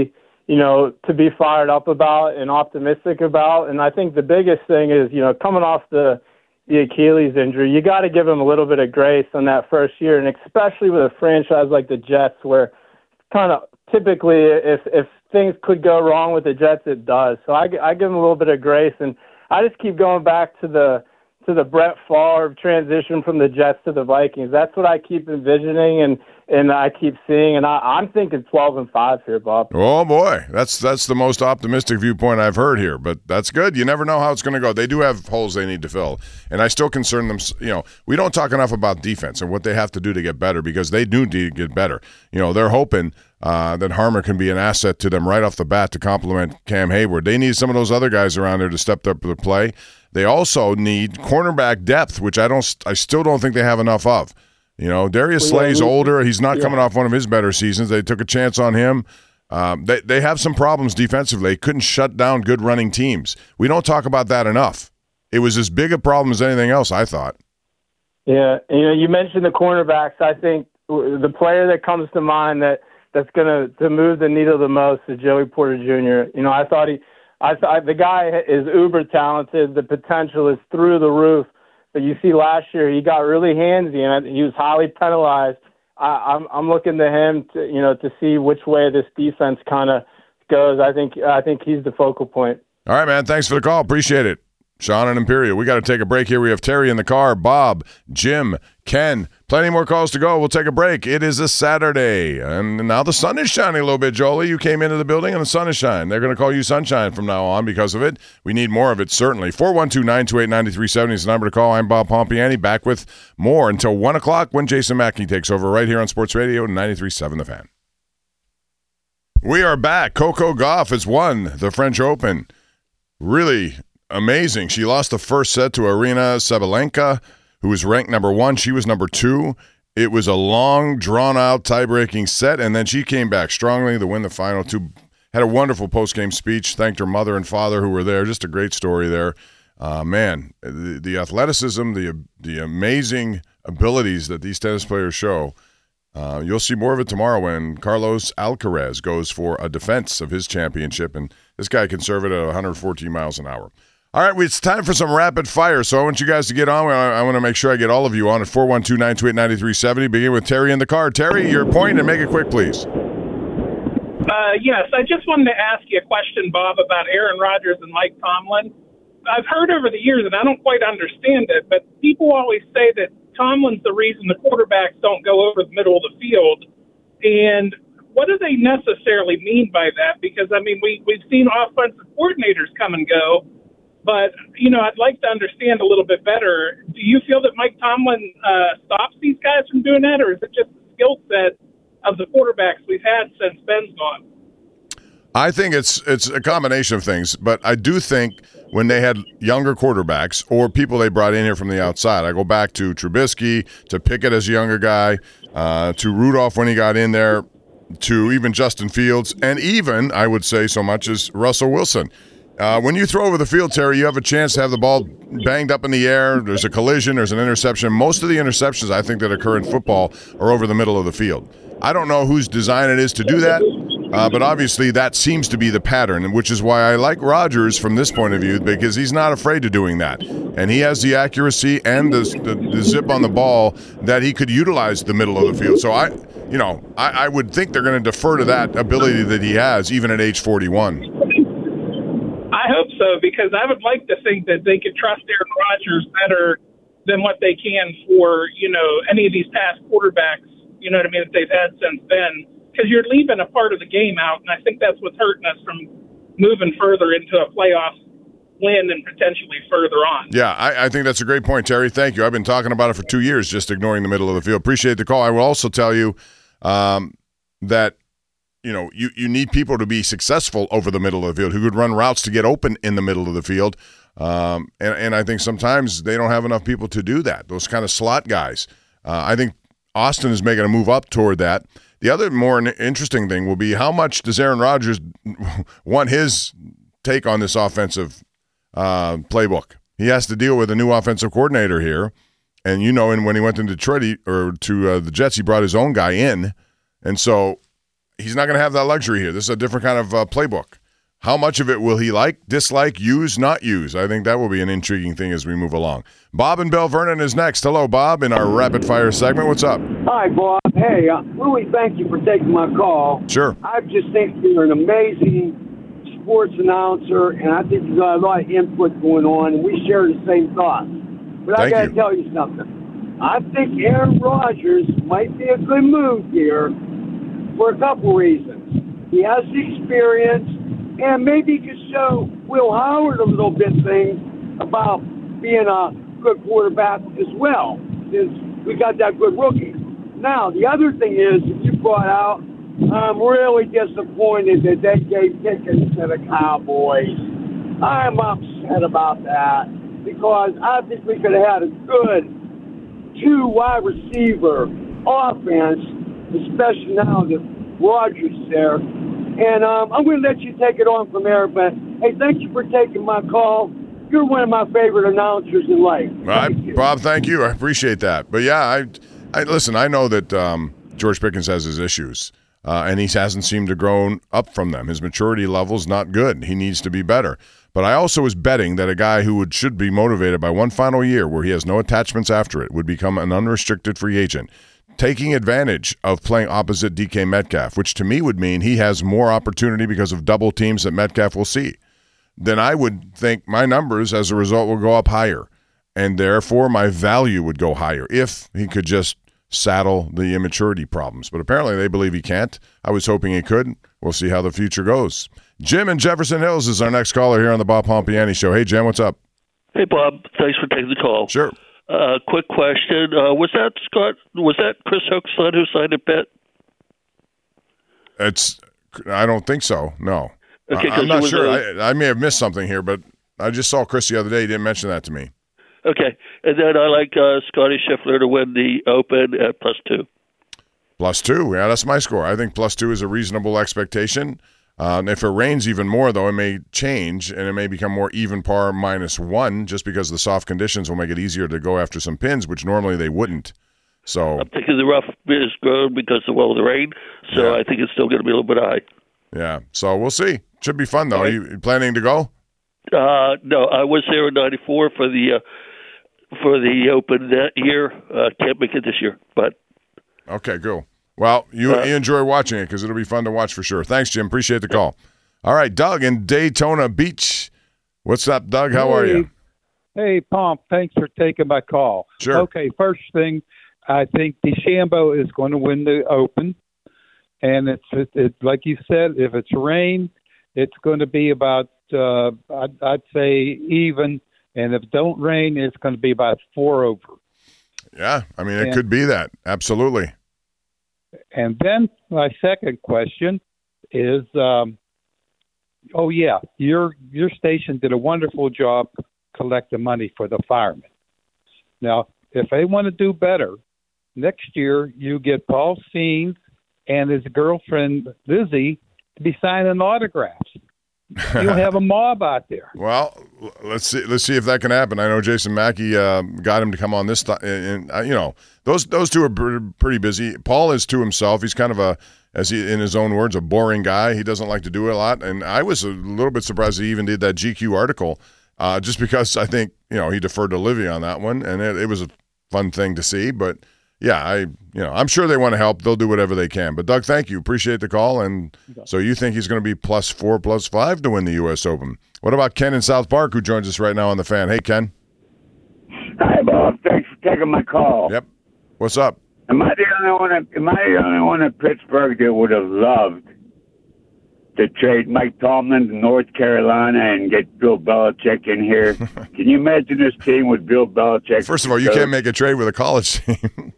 Speaker 6: you know, to be fired up about and optimistic about. And I think the biggest thing is, you know, coming off the the Achilles injury, you got to give him a little bit of grace on that first year, and especially with a franchise like the Jets, where kind of typically if if things could go wrong with the Jets, it does. So I, I give him a little bit of grace, and I just keep going back to the to the Brett Favre transition from the Jets to the Vikings. That's what I keep envisioning and, and I keep seeing, and I, I'm thinking twelve and five here, Bob.
Speaker 5: Oh boy, that's that's the most optimistic viewpoint I've heard here, but that's good. You never know how it's going to go. They do have holes they need to fill, and I still concern them. You know, we don't talk enough about defense and what they have to do to get better, because they do need to get better. You know, they're hoping uh, that Harmer can be an asset to them right off the bat to complement Cam Hayward. They need some of those other guys around there to step up to the play. They also need cornerback depth, which I don't, I still don't think they have enough of. You know, Darius
Speaker 6: Well, yeah,
Speaker 5: Slay's
Speaker 6: we-
Speaker 5: older. He's not
Speaker 6: yeah.
Speaker 5: coming off one of his better seasons. They took a chance on him. Um, they they have some problems defensively. They couldn't shut down good running teams. We don't talk about that enough. It was as big a problem as anything else, I thought.
Speaker 6: Yeah, and, you know, you mentioned the cornerbacks. I think the player that comes to mind that that's going to to move the needle the most is Joey Porter Junior You know, I thought he, I thought the guy is uber talented. The potential is through the roof. But you see, last year he got really handsy and he was highly penalized. I, I'm I'm looking to him to you know to see which way this defense kind of goes. I think I think he's the focal point.
Speaker 5: All right, man. Thanks for the call. Appreciate it. Sean and Imperial. We got to take a break here. We have Terry in the car, Bob, Jim, Ken. Plenty more calls to go. We'll take a break. It is a Saturday, and now the sun is shining a little bit, Jolie. You came into the building, and the sun is shining. They're going to call you Sunshine from now on because of it. We need more of it, certainly. four one two, nine two eight, nine three seven zero is the number to call. I'm Bob Pompiani, back with more until one o'clock when Jason Mackey takes over right here on Sports Radio ninety-three point seven The Fan. We are back. Coco Gauff has won the French Open. Really amazing. She lost the first set to Arina Sabalenka, who was ranked number one. She was number two. It was a long, drawn-out, tie-breaking set, and then she came back strongly to win the final two. Had a wonderful post-game speech. Thanked her mother and father who were there. Just a great story there. Uh, man, the, the athleticism, the the amazing abilities that these tennis players show. Uh, you'll see more of it tomorrow when Carlos Alcaraz goes for a defense of his championship, and this guy can serve it at one hundred fourteen miles an hour. All right, it's time for some rapid fire, so I want you guys to get on. I, I want to make sure I get all of you on at four one two, nine two eight, nine three seven zero. Begin with Terry in the car. Terry, your point, and make it quick, please.
Speaker 7: Uh, yes, I just wanted to ask you a question, Bob, about Aaron Rodgers and Mike Tomlin. I've heard over the years, and I don't quite understand it, but people always say that Tomlin's the reason the quarterbacks don't go over the middle of the field. And what do they necessarily mean by that? Because, I mean, we, we've seen offensive coordinators come and go, but, you know, I'd like to understand a little bit better. Do you feel that Mike Tomlin uh, stops these guys from doing that, or is it just the skill set of the quarterbacks we've had since Ben's gone?
Speaker 5: I think it's it's a combination of things, but I do think when they had younger quarterbacks or people they brought in here from the outside, I go back to Trubisky, to Pickett as a younger guy, uh, to Rudolph when he got in there, to even Justin Fields, and even, I would say so much as Russell Wilson. Uh, when you throw over the field, Terry, you have a chance to have the ball banged up in the air. There's a collision. There's an interception. Most of the interceptions, I think, that occur in football are over the middle of the field. I don't know whose design it is to do that, uh, but obviously that seems to be the pattern, which is why I like Rodgers from this point of view, because he's not afraid of doing that. And he has the accuracy and the, the, the zip on the ball that he could utilize the middle of the field. So, I, you know, I, I would think they're going to defer to that ability that he has, even at age forty-one.
Speaker 7: I hope so, because I would like to think that they could trust Aaron Rodgers better than what they can for, you know, any of these past quarterbacks, you know what I mean, that they've had since then. Because you're leaving a part of the game out, and I think that's what's hurting us from moving further into a playoff win and potentially further on.
Speaker 5: Yeah, I, I think that's a great point, Terry. Thank you. I've been talking about it for two years, just ignoring the middle of the field. Appreciate the call. I will also tell you um, that you know, you, you need people to be successful over the middle of the field who could run routes to get open in the middle of the field. Um, and, and I think sometimes they don't have enough people to do that, those kind of slot guys. Uh, I think Austin is making a move up toward that. The other more interesting thing will be how much does Aaron Rodgers want his take on this offensive uh, playbook? He has to deal with a new offensive coordinator here. And, you know, and when he went to Detroit he, or to uh, the Jets, he brought his own guy in. And so he's not going to have that luxury here. This is a different kind of uh, playbook. How much of it will he like, dislike, use, not use? I think that will be an intriguing thing as we move along. Bob in Bell Vernon is next. Hello, Bob, in our rapid fire segment. What's up?
Speaker 8: Hi, Bob. Hey, uh, really, thank you for taking my call.
Speaker 5: Sure.
Speaker 8: I just think you're an amazing sports announcer, and I think you got a lot of input going on, and we share the same thoughts. But
Speaker 5: Thank
Speaker 8: I got to
Speaker 5: you.
Speaker 8: tell you something. I think Aaron Rodgers might be a good move here for a couple reasons. He has the experience. And maybe he could show Will Howard a little bit thing about being a good quarterback as well, since we got that good rookie. Now, the other thing is, that you brought out, I'm really disappointed that they gave tickets to the Cowboys. I'm upset about that because I think we could have had a good two wide receiver offense, especially now that Rodgers is there. And um, I'm going to let you take it on from there. But, hey, thank you for taking my call. You're one of my favorite announcers in life.
Speaker 5: All right, Bob, thank you. I appreciate that. But, yeah, I, I listen, I know that um, George Pickens has his issues, uh, and he hasn't seemed to grow up from them. His maturity level's not good. He needs to be better. But I also was betting that a guy who would should be motivated by one final year where he has no attachments after it would become an unrestricted free agent, taking advantage of playing opposite D K Metcalf, which to me would mean he has more opportunity because of double teams that Metcalf will see. Then I would think my numbers as a result will go up higher, and therefore my value would go higher if he could just saddle the immaturity problems. But apparently they believe he can't. I was hoping he could. We'll see how the future goes. Jim in Jefferson Hills is our next caller here on the Bob Pompiani Show. Hey, Jim, what's up?
Speaker 22: Hey, Bob. Thanks for taking the call.
Speaker 5: Sure.
Speaker 22: Uh, quick question: uh, Was that Scott? Was that Chris Hook's son who signed a bet?
Speaker 5: It's. I don't think so. No.
Speaker 22: Okay,
Speaker 5: I,
Speaker 22: 'cause
Speaker 5: I'm not
Speaker 22: it was
Speaker 5: sure.
Speaker 22: a-
Speaker 5: I I may have missed something here, but I just saw Chris the other day. He didn't mention that to me.
Speaker 22: Okay, and then I like uh, Scotty Scheffler to win the Open at plus two.
Speaker 5: Plus two. Yeah, that's my score. I think plus two is a reasonable expectation. Um, if it rains even more, though, it may change, and it may become more even par minus one just because the soft conditions will make it easier to go after some pins, which normally they wouldn't. So
Speaker 22: I'm thinking the rough is grown because of well the rain, so
Speaker 5: Yeah.
Speaker 22: I think it's still going to be a little bit high.
Speaker 5: Yeah, so we'll see. Should be fun, though. Are you you planning to go?
Speaker 22: Uh, no, I was there in ninety-four for the uh, for the Open that year. Uh, can't make it this year, but
Speaker 5: Okay, cool. Well, you,
Speaker 22: Uh,
Speaker 5: you enjoy watching it because it'll be fun to watch for sure. Thanks, Jim. Appreciate the call. All right, Doug in Daytona Beach. What's up, Doug? How are you?
Speaker 23: Hey, Pomp, thanks for taking my call.
Speaker 5: Sure.
Speaker 23: Okay, first thing, I think DeChambeau is going to win the Open. And it's, it, it, like you said, if it's rain, it's going to be about, uh, I'd, I'd say even. And if it don't rain, it's going to be about four over.
Speaker 5: Yeah, I mean, it
Speaker 23: And-
Speaker 5: could be that. Absolutely.
Speaker 23: And then my second question is, um, oh yeah, your your station did a wonderful job collecting money for the firemen. Now, if they want to do better, next year you get Paul Scenes and his girlfriend Lizzie to be signing autographs. You'll have a mob out there.
Speaker 5: Well, l- let's see. Let's see if that can happen. I know Jason Mackey uh, got him to come on this time, and uh, you know those those two are pr- pretty busy. Paul is to himself. He's kind of a, as he in his own words, a boring guy. He doesn't like to do it a lot, and I was a little bit surprised he even did that G Q article, uh, just because I think you know he deferred to Livy on that one, and it, it was a fun thing to see. But yeah, I you know I'm sure they want to help. They'll do whatever they can. But Doug, thank you. Appreciate the call. And so you think he's going to be plus four, plus five to win the U S Open? What about Ken in South Park, who joins us right now on the Fan? Hey, Ken.
Speaker 24: Hi, Bob. Thanks for taking my call.
Speaker 5: Yep. What's up?
Speaker 24: Am I the only one? At, am I the only one in Pittsburgh that would have loved to trade Mike Tomlin to North Carolina and get Bill Belichick in here? Can you imagine this team with Bill Belichick?
Speaker 5: First of all, you can't make a trade with a college team.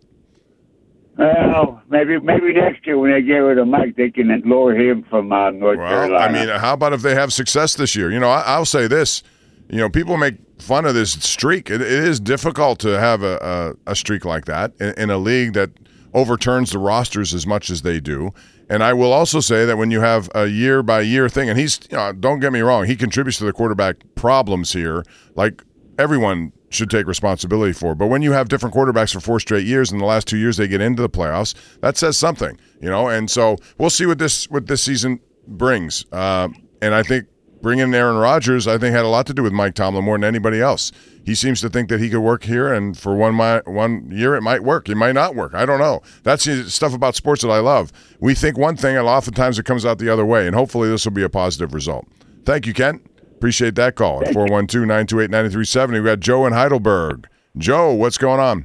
Speaker 24: Well, maybe maybe next year when they get rid of Mike, they can lower him from uh, North
Speaker 5: Well,
Speaker 24: Carolina.
Speaker 5: I mean, how about if they have success this year? You know, I, I'll say this. You know, people make fun of this streak. It, it is difficult to have a, a, a streak like that in, in a league that overturns the rosters as much as they do. And I will also say that when you have a year-by-year thing, and he's, you know, don't get me wrong, he contributes to the quarterback problems here, like everyone should take responsibility for. But when you have different quarterbacks for four straight years, and the last two years they get into the playoffs, that says something, you know. And so we'll see what this what this season brings. Uh, and I think bringing in Aaron Rodgers, I think, had a lot to do with Mike Tomlin more than anybody else. He seems to think that he could work here, and for one mi- one year it might work. It might not work. I don't know. That's the stuff about sports that I love. We think one thing, and oftentimes it comes out the other way, and hopefully this will be a positive result. Thank you, Kent. Appreciate that call at four one two, nine two eight, nine three seven zero. We got Joe in Heidelberg. Joe, what's going on?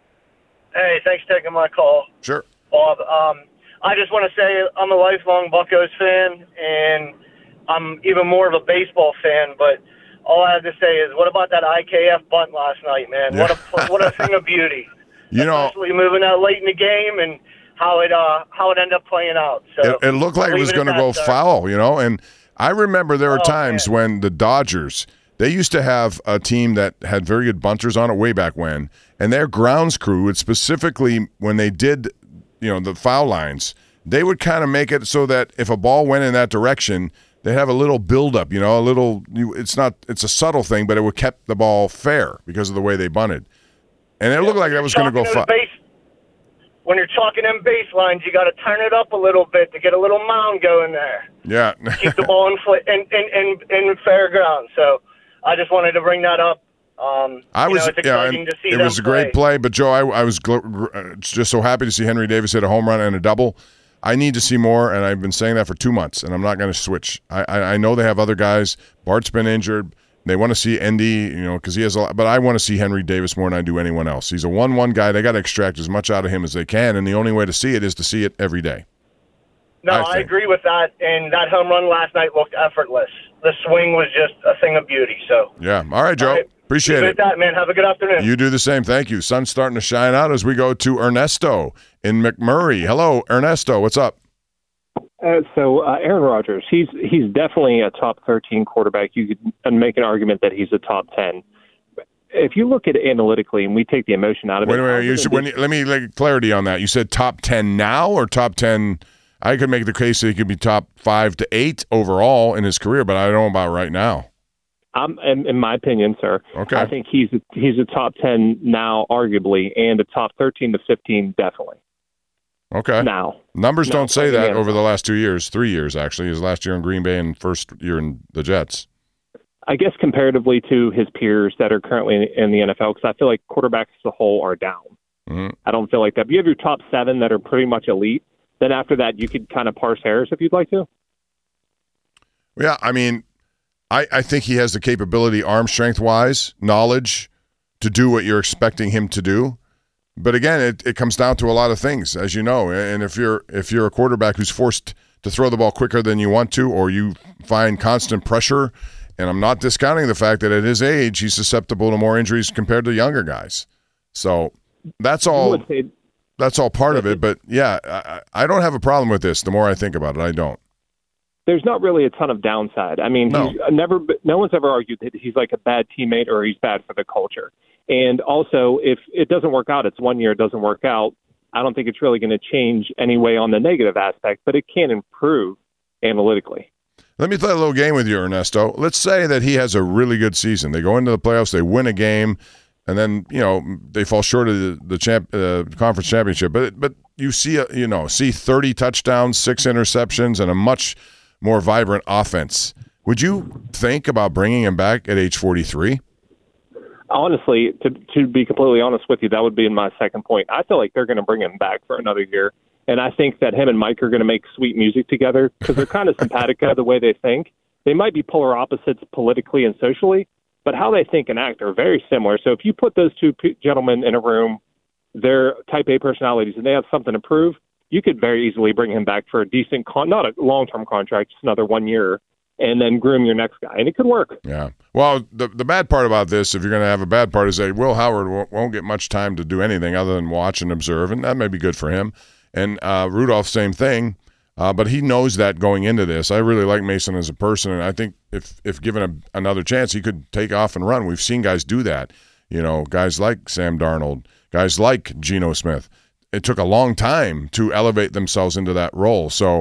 Speaker 9: Hey, thanks for taking my call.
Speaker 5: Sure.
Speaker 9: Bob, um, I just want to say I'm a lifelong Buccos fan, and I'm even more of a baseball fan, but all I have to say is, what about that I K F bunt last night, man?
Speaker 5: Yeah.
Speaker 9: What a what a thing of beauty.
Speaker 5: You know,
Speaker 9: Especially moving out late in the game and how it uh how it ended up playing out. So
Speaker 5: it, it looked like it
Speaker 9: leave
Speaker 5: was
Speaker 9: at
Speaker 5: going to
Speaker 9: that,
Speaker 5: go
Speaker 9: sir.
Speaker 5: foul, you know, and I remember there were
Speaker 9: Oh,
Speaker 5: times when the Dodgers, they used to have a team that had very good bunters on it way back when, and their grounds crew would specifically, when they did, you know, the foul lines, they would kind of make it so that if a ball went in that direction, they have a little buildup, you know, a little. It's not. It's a subtle thing, but it would kept the ball fair because of the way they bunted, and it looked like that was going to go
Speaker 9: Talking
Speaker 5: foul.
Speaker 9: to the base- When you're talking them baselines, you got to turn it up a little bit to get a little mound going there.
Speaker 5: Yeah,
Speaker 9: Keep the ball in, fl- in, in, in, in fair ground. So I just wanted to bring that up. Um,
Speaker 5: I
Speaker 9: you
Speaker 5: was
Speaker 9: know, it's
Speaker 5: yeah,
Speaker 9: exciting
Speaker 5: and
Speaker 9: to see
Speaker 5: it
Speaker 9: them
Speaker 5: was a great play.
Speaker 9: play.
Speaker 5: But Joe, I, I was gl- gr- uh, just so happy to see Henry Davis hit a home run and a double. I need to see more, and I've been saying that for two months, and I'm not going to switch. I, I I know they have other guys. Bart's been injured. They want to see Endy, you know, because he has a lot. But I want to see Henry Davis more than I do anyone else. He's a one-one guy. They got to extract as much out of him as they can, and the only way to see it is to see it every day.
Speaker 9: No,
Speaker 5: I
Speaker 9: I,
Speaker 5: think.
Speaker 9: agree with that. And that home run last night looked effortless. The swing was just a thing of beauty. So
Speaker 5: Yeah. All right, Joe.
Speaker 9: All right.
Speaker 5: Appreciate
Speaker 9: leave
Speaker 5: it.
Speaker 9: at that, man. Have a good afternoon.
Speaker 5: You do the same. Thank you. Sun's starting to shine out as we go to Ernesto in McMurray. Hello, Ernesto. What's up?
Speaker 10: Uh, so uh, Aaron Rodgers, he's he's definitely a top thirteen quarterback. You could make an argument that he's a top ten. If you look at it analytically, and we take the emotion out of
Speaker 5: Wait
Speaker 10: it,
Speaker 5: a minute. You said, when you, let me like clarity on that. You said top ten now or top ten? I could make the case that he could be top five to eight overall in his career, but I don't know about right now.
Speaker 10: I'm, in, in my opinion, sir,
Speaker 5: Okay.
Speaker 10: I think he's a, he's a top ten now, arguably, and a top thirteen to fifteen, definitely.
Speaker 5: Okay.
Speaker 10: Now.
Speaker 5: Numbers
Speaker 10: Now
Speaker 5: don't say
Speaker 10: playing
Speaker 5: that
Speaker 10: in-
Speaker 5: over the last two years, three years actually. His last year in Green Bay and first year in the Jets.
Speaker 10: I guess comparatively to his peers that are currently in, in the N F L, because I feel like quarterbacks as a whole are down.
Speaker 5: Mm-hmm.
Speaker 10: I don't feel like that. But you have your top seven that are pretty much elite. Then after that, you could kind of parse hairs if you'd like to.
Speaker 5: Yeah, I mean, I, I think he has the capability, arm strength wise, knowledge, to do what you're expecting him to do. But again, it, it comes down to a lot of things, as you know. And if you're if you're a quarterback who's forced to throw the ball quicker than you want to, or you find constant pressure, and I'm not discounting the fact that at his age he's susceptible to more injuries compared to younger guys. So that's all. That's all part of it. But yeah, I, I don't have a problem with this. The more I think about it, I don't.
Speaker 10: There's not really a ton of downside. I mean,
Speaker 5: No.
Speaker 10: he's never, no one's ever argued that he's like a bad teammate or he's bad for the culture. And also, if it doesn't work out, it's one year, it doesn't work out. I don't think it's really going to change anyway on the negative aspect, but it can improve analytically.
Speaker 5: Let me play a little game with you, Ernesto. Let's say that he has a really good season. They go into the playoffs, they win a game, and then you know they fall short of the, the champ, uh, conference championship. But but you see a, you know see thirty touchdowns, six interceptions, and a much more vibrant offense. Would you think about bringing him back at age forty-three?
Speaker 10: Honestly, to to be completely honest with you, that would be my second point. I feel like they're going to bring him back for another year. And I think that him and Mike are going to make sweet music together because they're kind of simpatico the way they think. They might be polar opposites politically and socially, but how they think and act are very similar. So if you put those two p- gentlemen in a room, they're type A personalities, and they have something to prove, you could very easily bring him back for a decent, con- not a long-term contract, just another one year, and then groom your next guy. And it could work.
Speaker 5: Yeah. Well, the the bad part about this, if you're going to have a bad part, is that Will Howard won't, won't get much time to do anything other than watch and observe, and that may be good for him. And uh, Rudolph, same thing. Uh, but he knows that going into this. I really like Mason as a person, and I think if if given a, another chance, he could take off and run. We've seen guys do that. You know, guys like Sam Darnold, guys like Geno Smith. It took a long time to elevate themselves into that role. So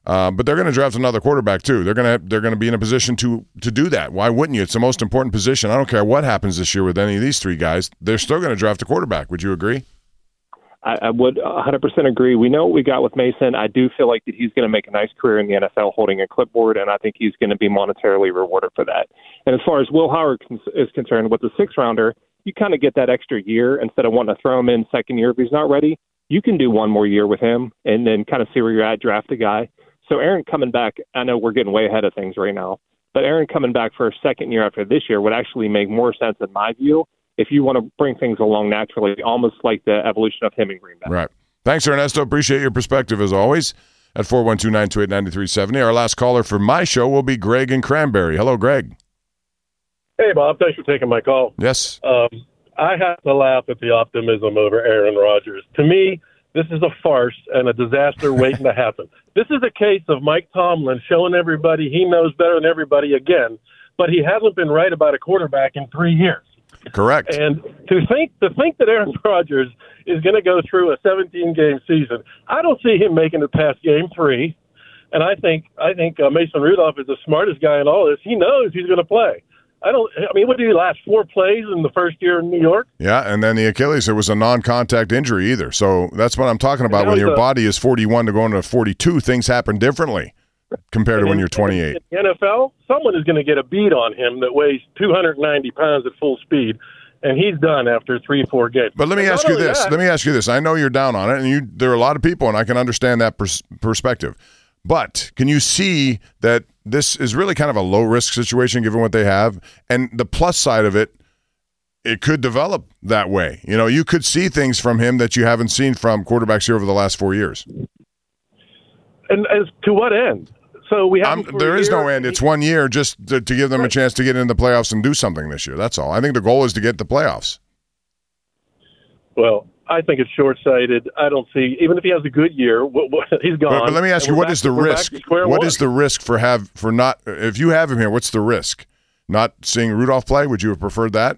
Speaker 5: Uh, but they're going to draft another quarterback too. They're going to they're going to be in a position to to do that. Why wouldn't you? It's the most important position. I don't care what happens this year with any of these three guys. They're still going to draft a quarterback. Would you agree?
Speaker 10: I, I would one hundred percent agree. We know what we got with Mason. I do feel like that he's going to make a nice career in the N F L holding a clipboard, and I think he's going to be monetarily rewarded for that. And as far as Will Howard is concerned, with the six-rounder, you kind of get that extra year instead of wanting to throw him in second year if he's not ready. You can do one more year with him and then kind of see where you're at, draft a guy. So Aaron coming back, I know we're getting way ahead of things right now, but Aaron coming back for a second year after this year would actually make more sense in my view if you want to bring things along naturally, almost like the evolution of him in Green Bay.
Speaker 5: Right. Thanks, Ernesto. Appreciate your perspective as always at four one two, nine two eight, nine three seven zero. Our last caller for my show will be Greg in Cranberry. Hello, Greg.
Speaker 12: Hey, Bob. Thanks for taking my call.
Speaker 5: Yes.
Speaker 12: Um, I have to laugh at the optimism over Aaron Rodgers. To me, this is a farce and a disaster waiting to happen. This is a case of Mike Tomlin showing everybody he knows better than everybody again, but he hasn't been right about a quarterback in three years.
Speaker 5: Correct.
Speaker 12: And to think to think that Aaron Rodgers is going to go through a seventeen-game season, I don't see him making it past game three. And I think I think uh, Mason Rudolph is the smartest guy in all this. He knows he's going to play. I don't. I mean, what did he last four plays in the first year in New York?
Speaker 5: Yeah, and then the Achilles, it was a non-contact injury either. So that's what I'm talking about. When your a, body is forty-one to go into forty-two, things happen differently compared to when you're twenty-eight.
Speaker 12: In the N F L, someone is going to get a beat on him that weighs two hundred ninety pounds at full speed, and he's done after three, four games.
Speaker 5: But let me
Speaker 12: and
Speaker 5: ask you this.
Speaker 12: That,
Speaker 5: let me ask you this. I know you're down on it, and you there are a lot of people, and I can understand that pers- perspective. But can you see that this is really kind of a low-risk situation given what they have? And the plus side of it, it could develop that way. You know, you could see things from him that you haven't seen from quarterbacks here over the last four years.
Speaker 12: And as to what end? So we have
Speaker 5: there is no end. It's one year just to, to give them right. a chance to get into the playoffs and do something this year. That's all. I think the goal is to get the playoffs.
Speaker 12: Well, I think it's short-sighted. I don't see, even if he has a good year, what, what, he's gone.
Speaker 5: But, but let me ask you, what is the risk? What
Speaker 12: one.
Speaker 5: is the risk for have for not? If you have him here, what's the risk? Not seeing Rudolph play? Would you have preferred that?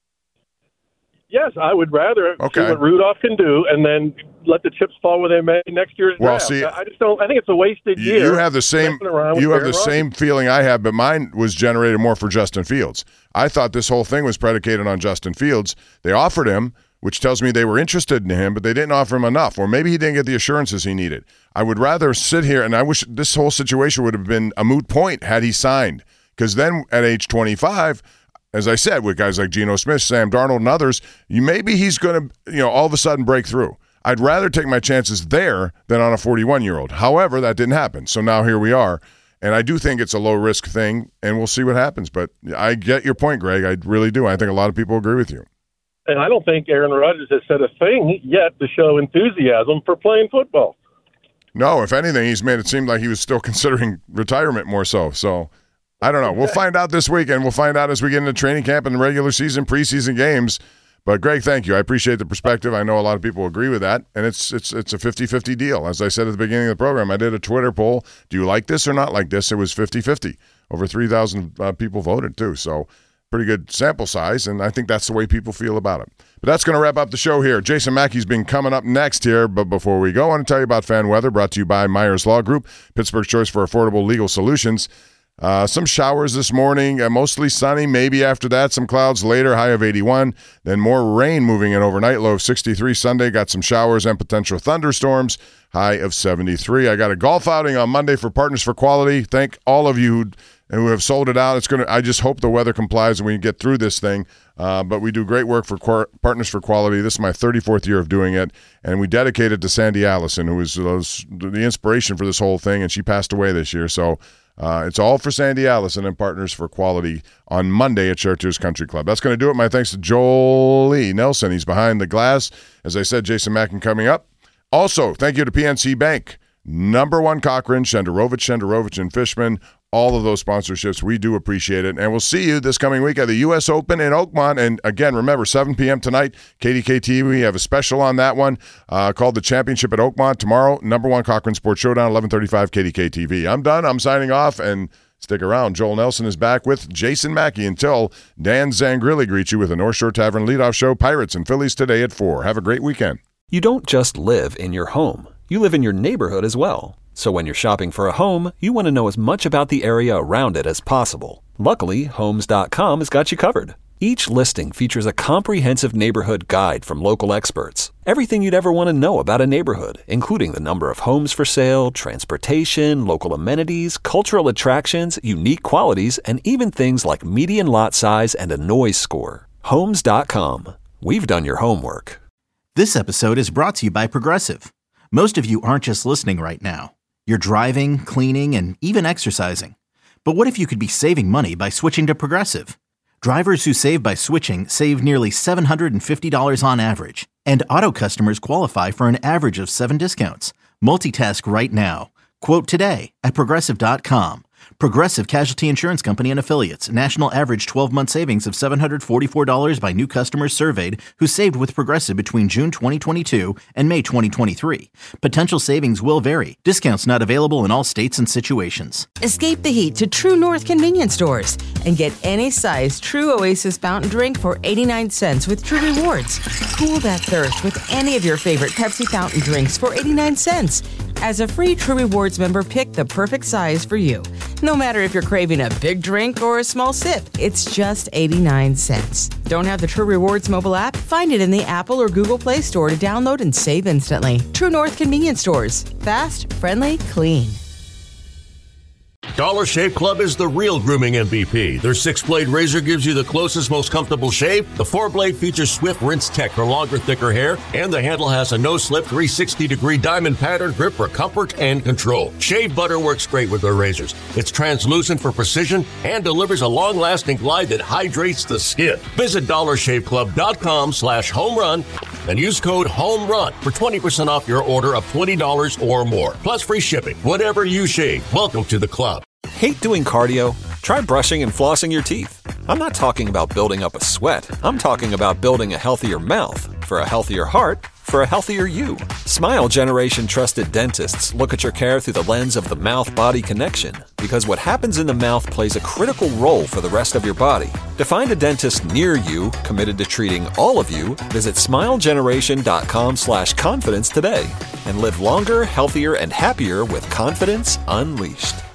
Speaker 12: Yes, I would rather
Speaker 5: okay.
Speaker 12: see what Rudolph can do, and then let the chips fall where they may next year's
Speaker 5: well,
Speaker 12: draft.
Speaker 5: See,
Speaker 12: I just don't. I think it's a wasted
Speaker 5: you,
Speaker 12: year.
Speaker 5: You have the same. You have the
Speaker 12: Rodgers.
Speaker 5: same feeling I have, but mine was generated more for Justin Fields. I thought this whole thing was predicated on Justin Fields. They offered him, which tells me they were interested in him, but they didn't offer him enough, or maybe he didn't get the assurances he needed. I would rather sit here, and I wish this whole situation would have been a moot point had he signed, because then at age twenty-five. As I said, with guys like Geno Smith, Sam Darnold, and others, you maybe he's going to, you know, all of a sudden break through. I'd rather take my chances there than on a forty-one-year-old. However, that didn't happen. So now here we are. And I do think it's a low-risk thing, and we'll see what happens. But I get your point, Greg. I really do. I think a lot of people agree with you.
Speaker 12: And I don't think Aaron Rodgers has said a thing yet to show enthusiasm for playing football.
Speaker 5: No, if anything, he's made it seem like he was still considering retirement more so. So I don't know. We'll find out this weekend. We'll find out as we get into training camp and the regular season, preseason games. But, Greg, thank you. I appreciate the perspective. I know a lot of people agree with that, and it's it's it's a fifty-fifty deal. As I said at the beginning of the program, I did a Twitter poll. Do you like this or not like this? It was fifty-fifty. Over three thousand uh, people voted, too. So pretty good sample size, and I think that's the way people feel about it. But that's going to wrap up the show here. Jason Mackey's been coming up next here, but before we go, I want to tell you about Fan Weather, brought to you by Myers Law Group, Pittsburgh's choice for affordable legal solutions. Uh, some showers this morning, uh, mostly sunny. Maybe after that, some clouds later, high of eighty-one. Then more rain moving in overnight, low of sixty-three. Sunday, got some showers and potential thunderstorms, high of seventy-three. I got a golf outing on Monday for Partners for Quality. Thank all of you who, who have sold it out. It's gonna. I just hope the weather complies and we can get through this thing. Uh, but we do great work for Qu- Partners for Quality. This is my thirty-fourth year of doing it, and we dedicate it to Sandy Allison, who was, was the inspiration for this whole thing, and she passed away this year. So Uh, it's all for Sandy Allison and Partners for Quality on Monday at Chartiers Country Club. That's going to do it. My thanks to Jolie Nelson. He's behind the glass. As I said, Jason Mackin coming up. Also, thank you to P N C Bank. Number one Cochran, Shenderovich, Shenderovich, and Fishman. All of those sponsorships. We do appreciate it. And we'll see you this coming week at the U S Open in Oakmont. And again, remember, seven p.m. tonight, K D K T V. We have a special on that one uh, called the Championship at Oakmont. Tomorrow, number one Cochran Sports Showdown, eleven thirty-five K D K T V. I'm done. I'm signing off. And stick around. Joel Nelson is back with Jason Mackey until Dan Zangrilli greets you with a North Shore Tavern leadoff show, Pirates and Phillies today at four. Have a great weekend.
Speaker 1: You don't just live in your home. You live in your neighborhood as well. So when you're shopping for a home, you want to know as much about the area around it as possible. Luckily, Homes dot com has got you covered. Each listing features a comprehensive neighborhood guide from local experts. Everything you'd ever want to know about a neighborhood, including the number of homes for sale, transportation, local amenities, cultural attractions, unique qualities, and even things like median lot size and a noise score. Homes dot com. We've done your homework.
Speaker 2: This episode is brought to you by Progressive. Most of you aren't just listening right now. You're driving, cleaning, and even exercising. But what if you could be saving money by switching to Progressive? Drivers who save by switching save nearly seven hundred fifty dollars on average. And auto customers qualify for an average of seven discounts. Multitask right now. Quote today at Progressive dot com. Progressive Casualty Insurance Company and Affiliates. National average twelve-month savings of seven hundred forty-four dollars by new customers surveyed who saved with Progressive between June twenty twenty-two and May twenty twenty-three. Potential savings will vary. Discounts not available in all states and situations.
Speaker 3: Escape the heat to True North convenience stores and get any size True Oasis fountain drink for eighty-nine cents with True Rewards. Cool that thirst with any of your favorite Pepsi fountain drinks for eighty-nine cents. As a free True Rewards member, pick the perfect size for you. No matter if you're craving a big drink or a small sip, it's just eighty-nine cents. Don't have the True Rewards mobile app? Find it in the Apple or Google Play Store to download and save instantly. True North convenience stores. Fast, friendly, clean.
Speaker 4: Dollar Shave Club is the real grooming M V P. Their six-blade razor gives you the closest, most comfortable shave. The four-blade features Swift Rinse Tech for longer, thicker hair, and the handle has a no-slip three hundred sixty degree diamond pattern grip for comfort and control. Shave butter works great with their razors. It's translucent for precision and delivers a long-lasting glide that hydrates the skin. Visit dollar shave club dot com slash home run and use code HOMERUN for twenty percent off your order of twenty dollars or more, plus free shipping. Whatever you shave, welcome to the club.
Speaker 1: Hate doing cardio? Try brushing and flossing your teeth. I'm not talking about building up a sweat. I'm talking about building a healthier mouth. For a healthier heart, for a healthier you. Smile Generation trusted dentists look at your care through the lens of the mouth-body connection, because what happens in the mouth plays a critical role for the rest of your body. To find a dentist near you committed to treating all of you, visit smile generation dot com slash confidence today and live longer, healthier, and happier with confidence unleashed.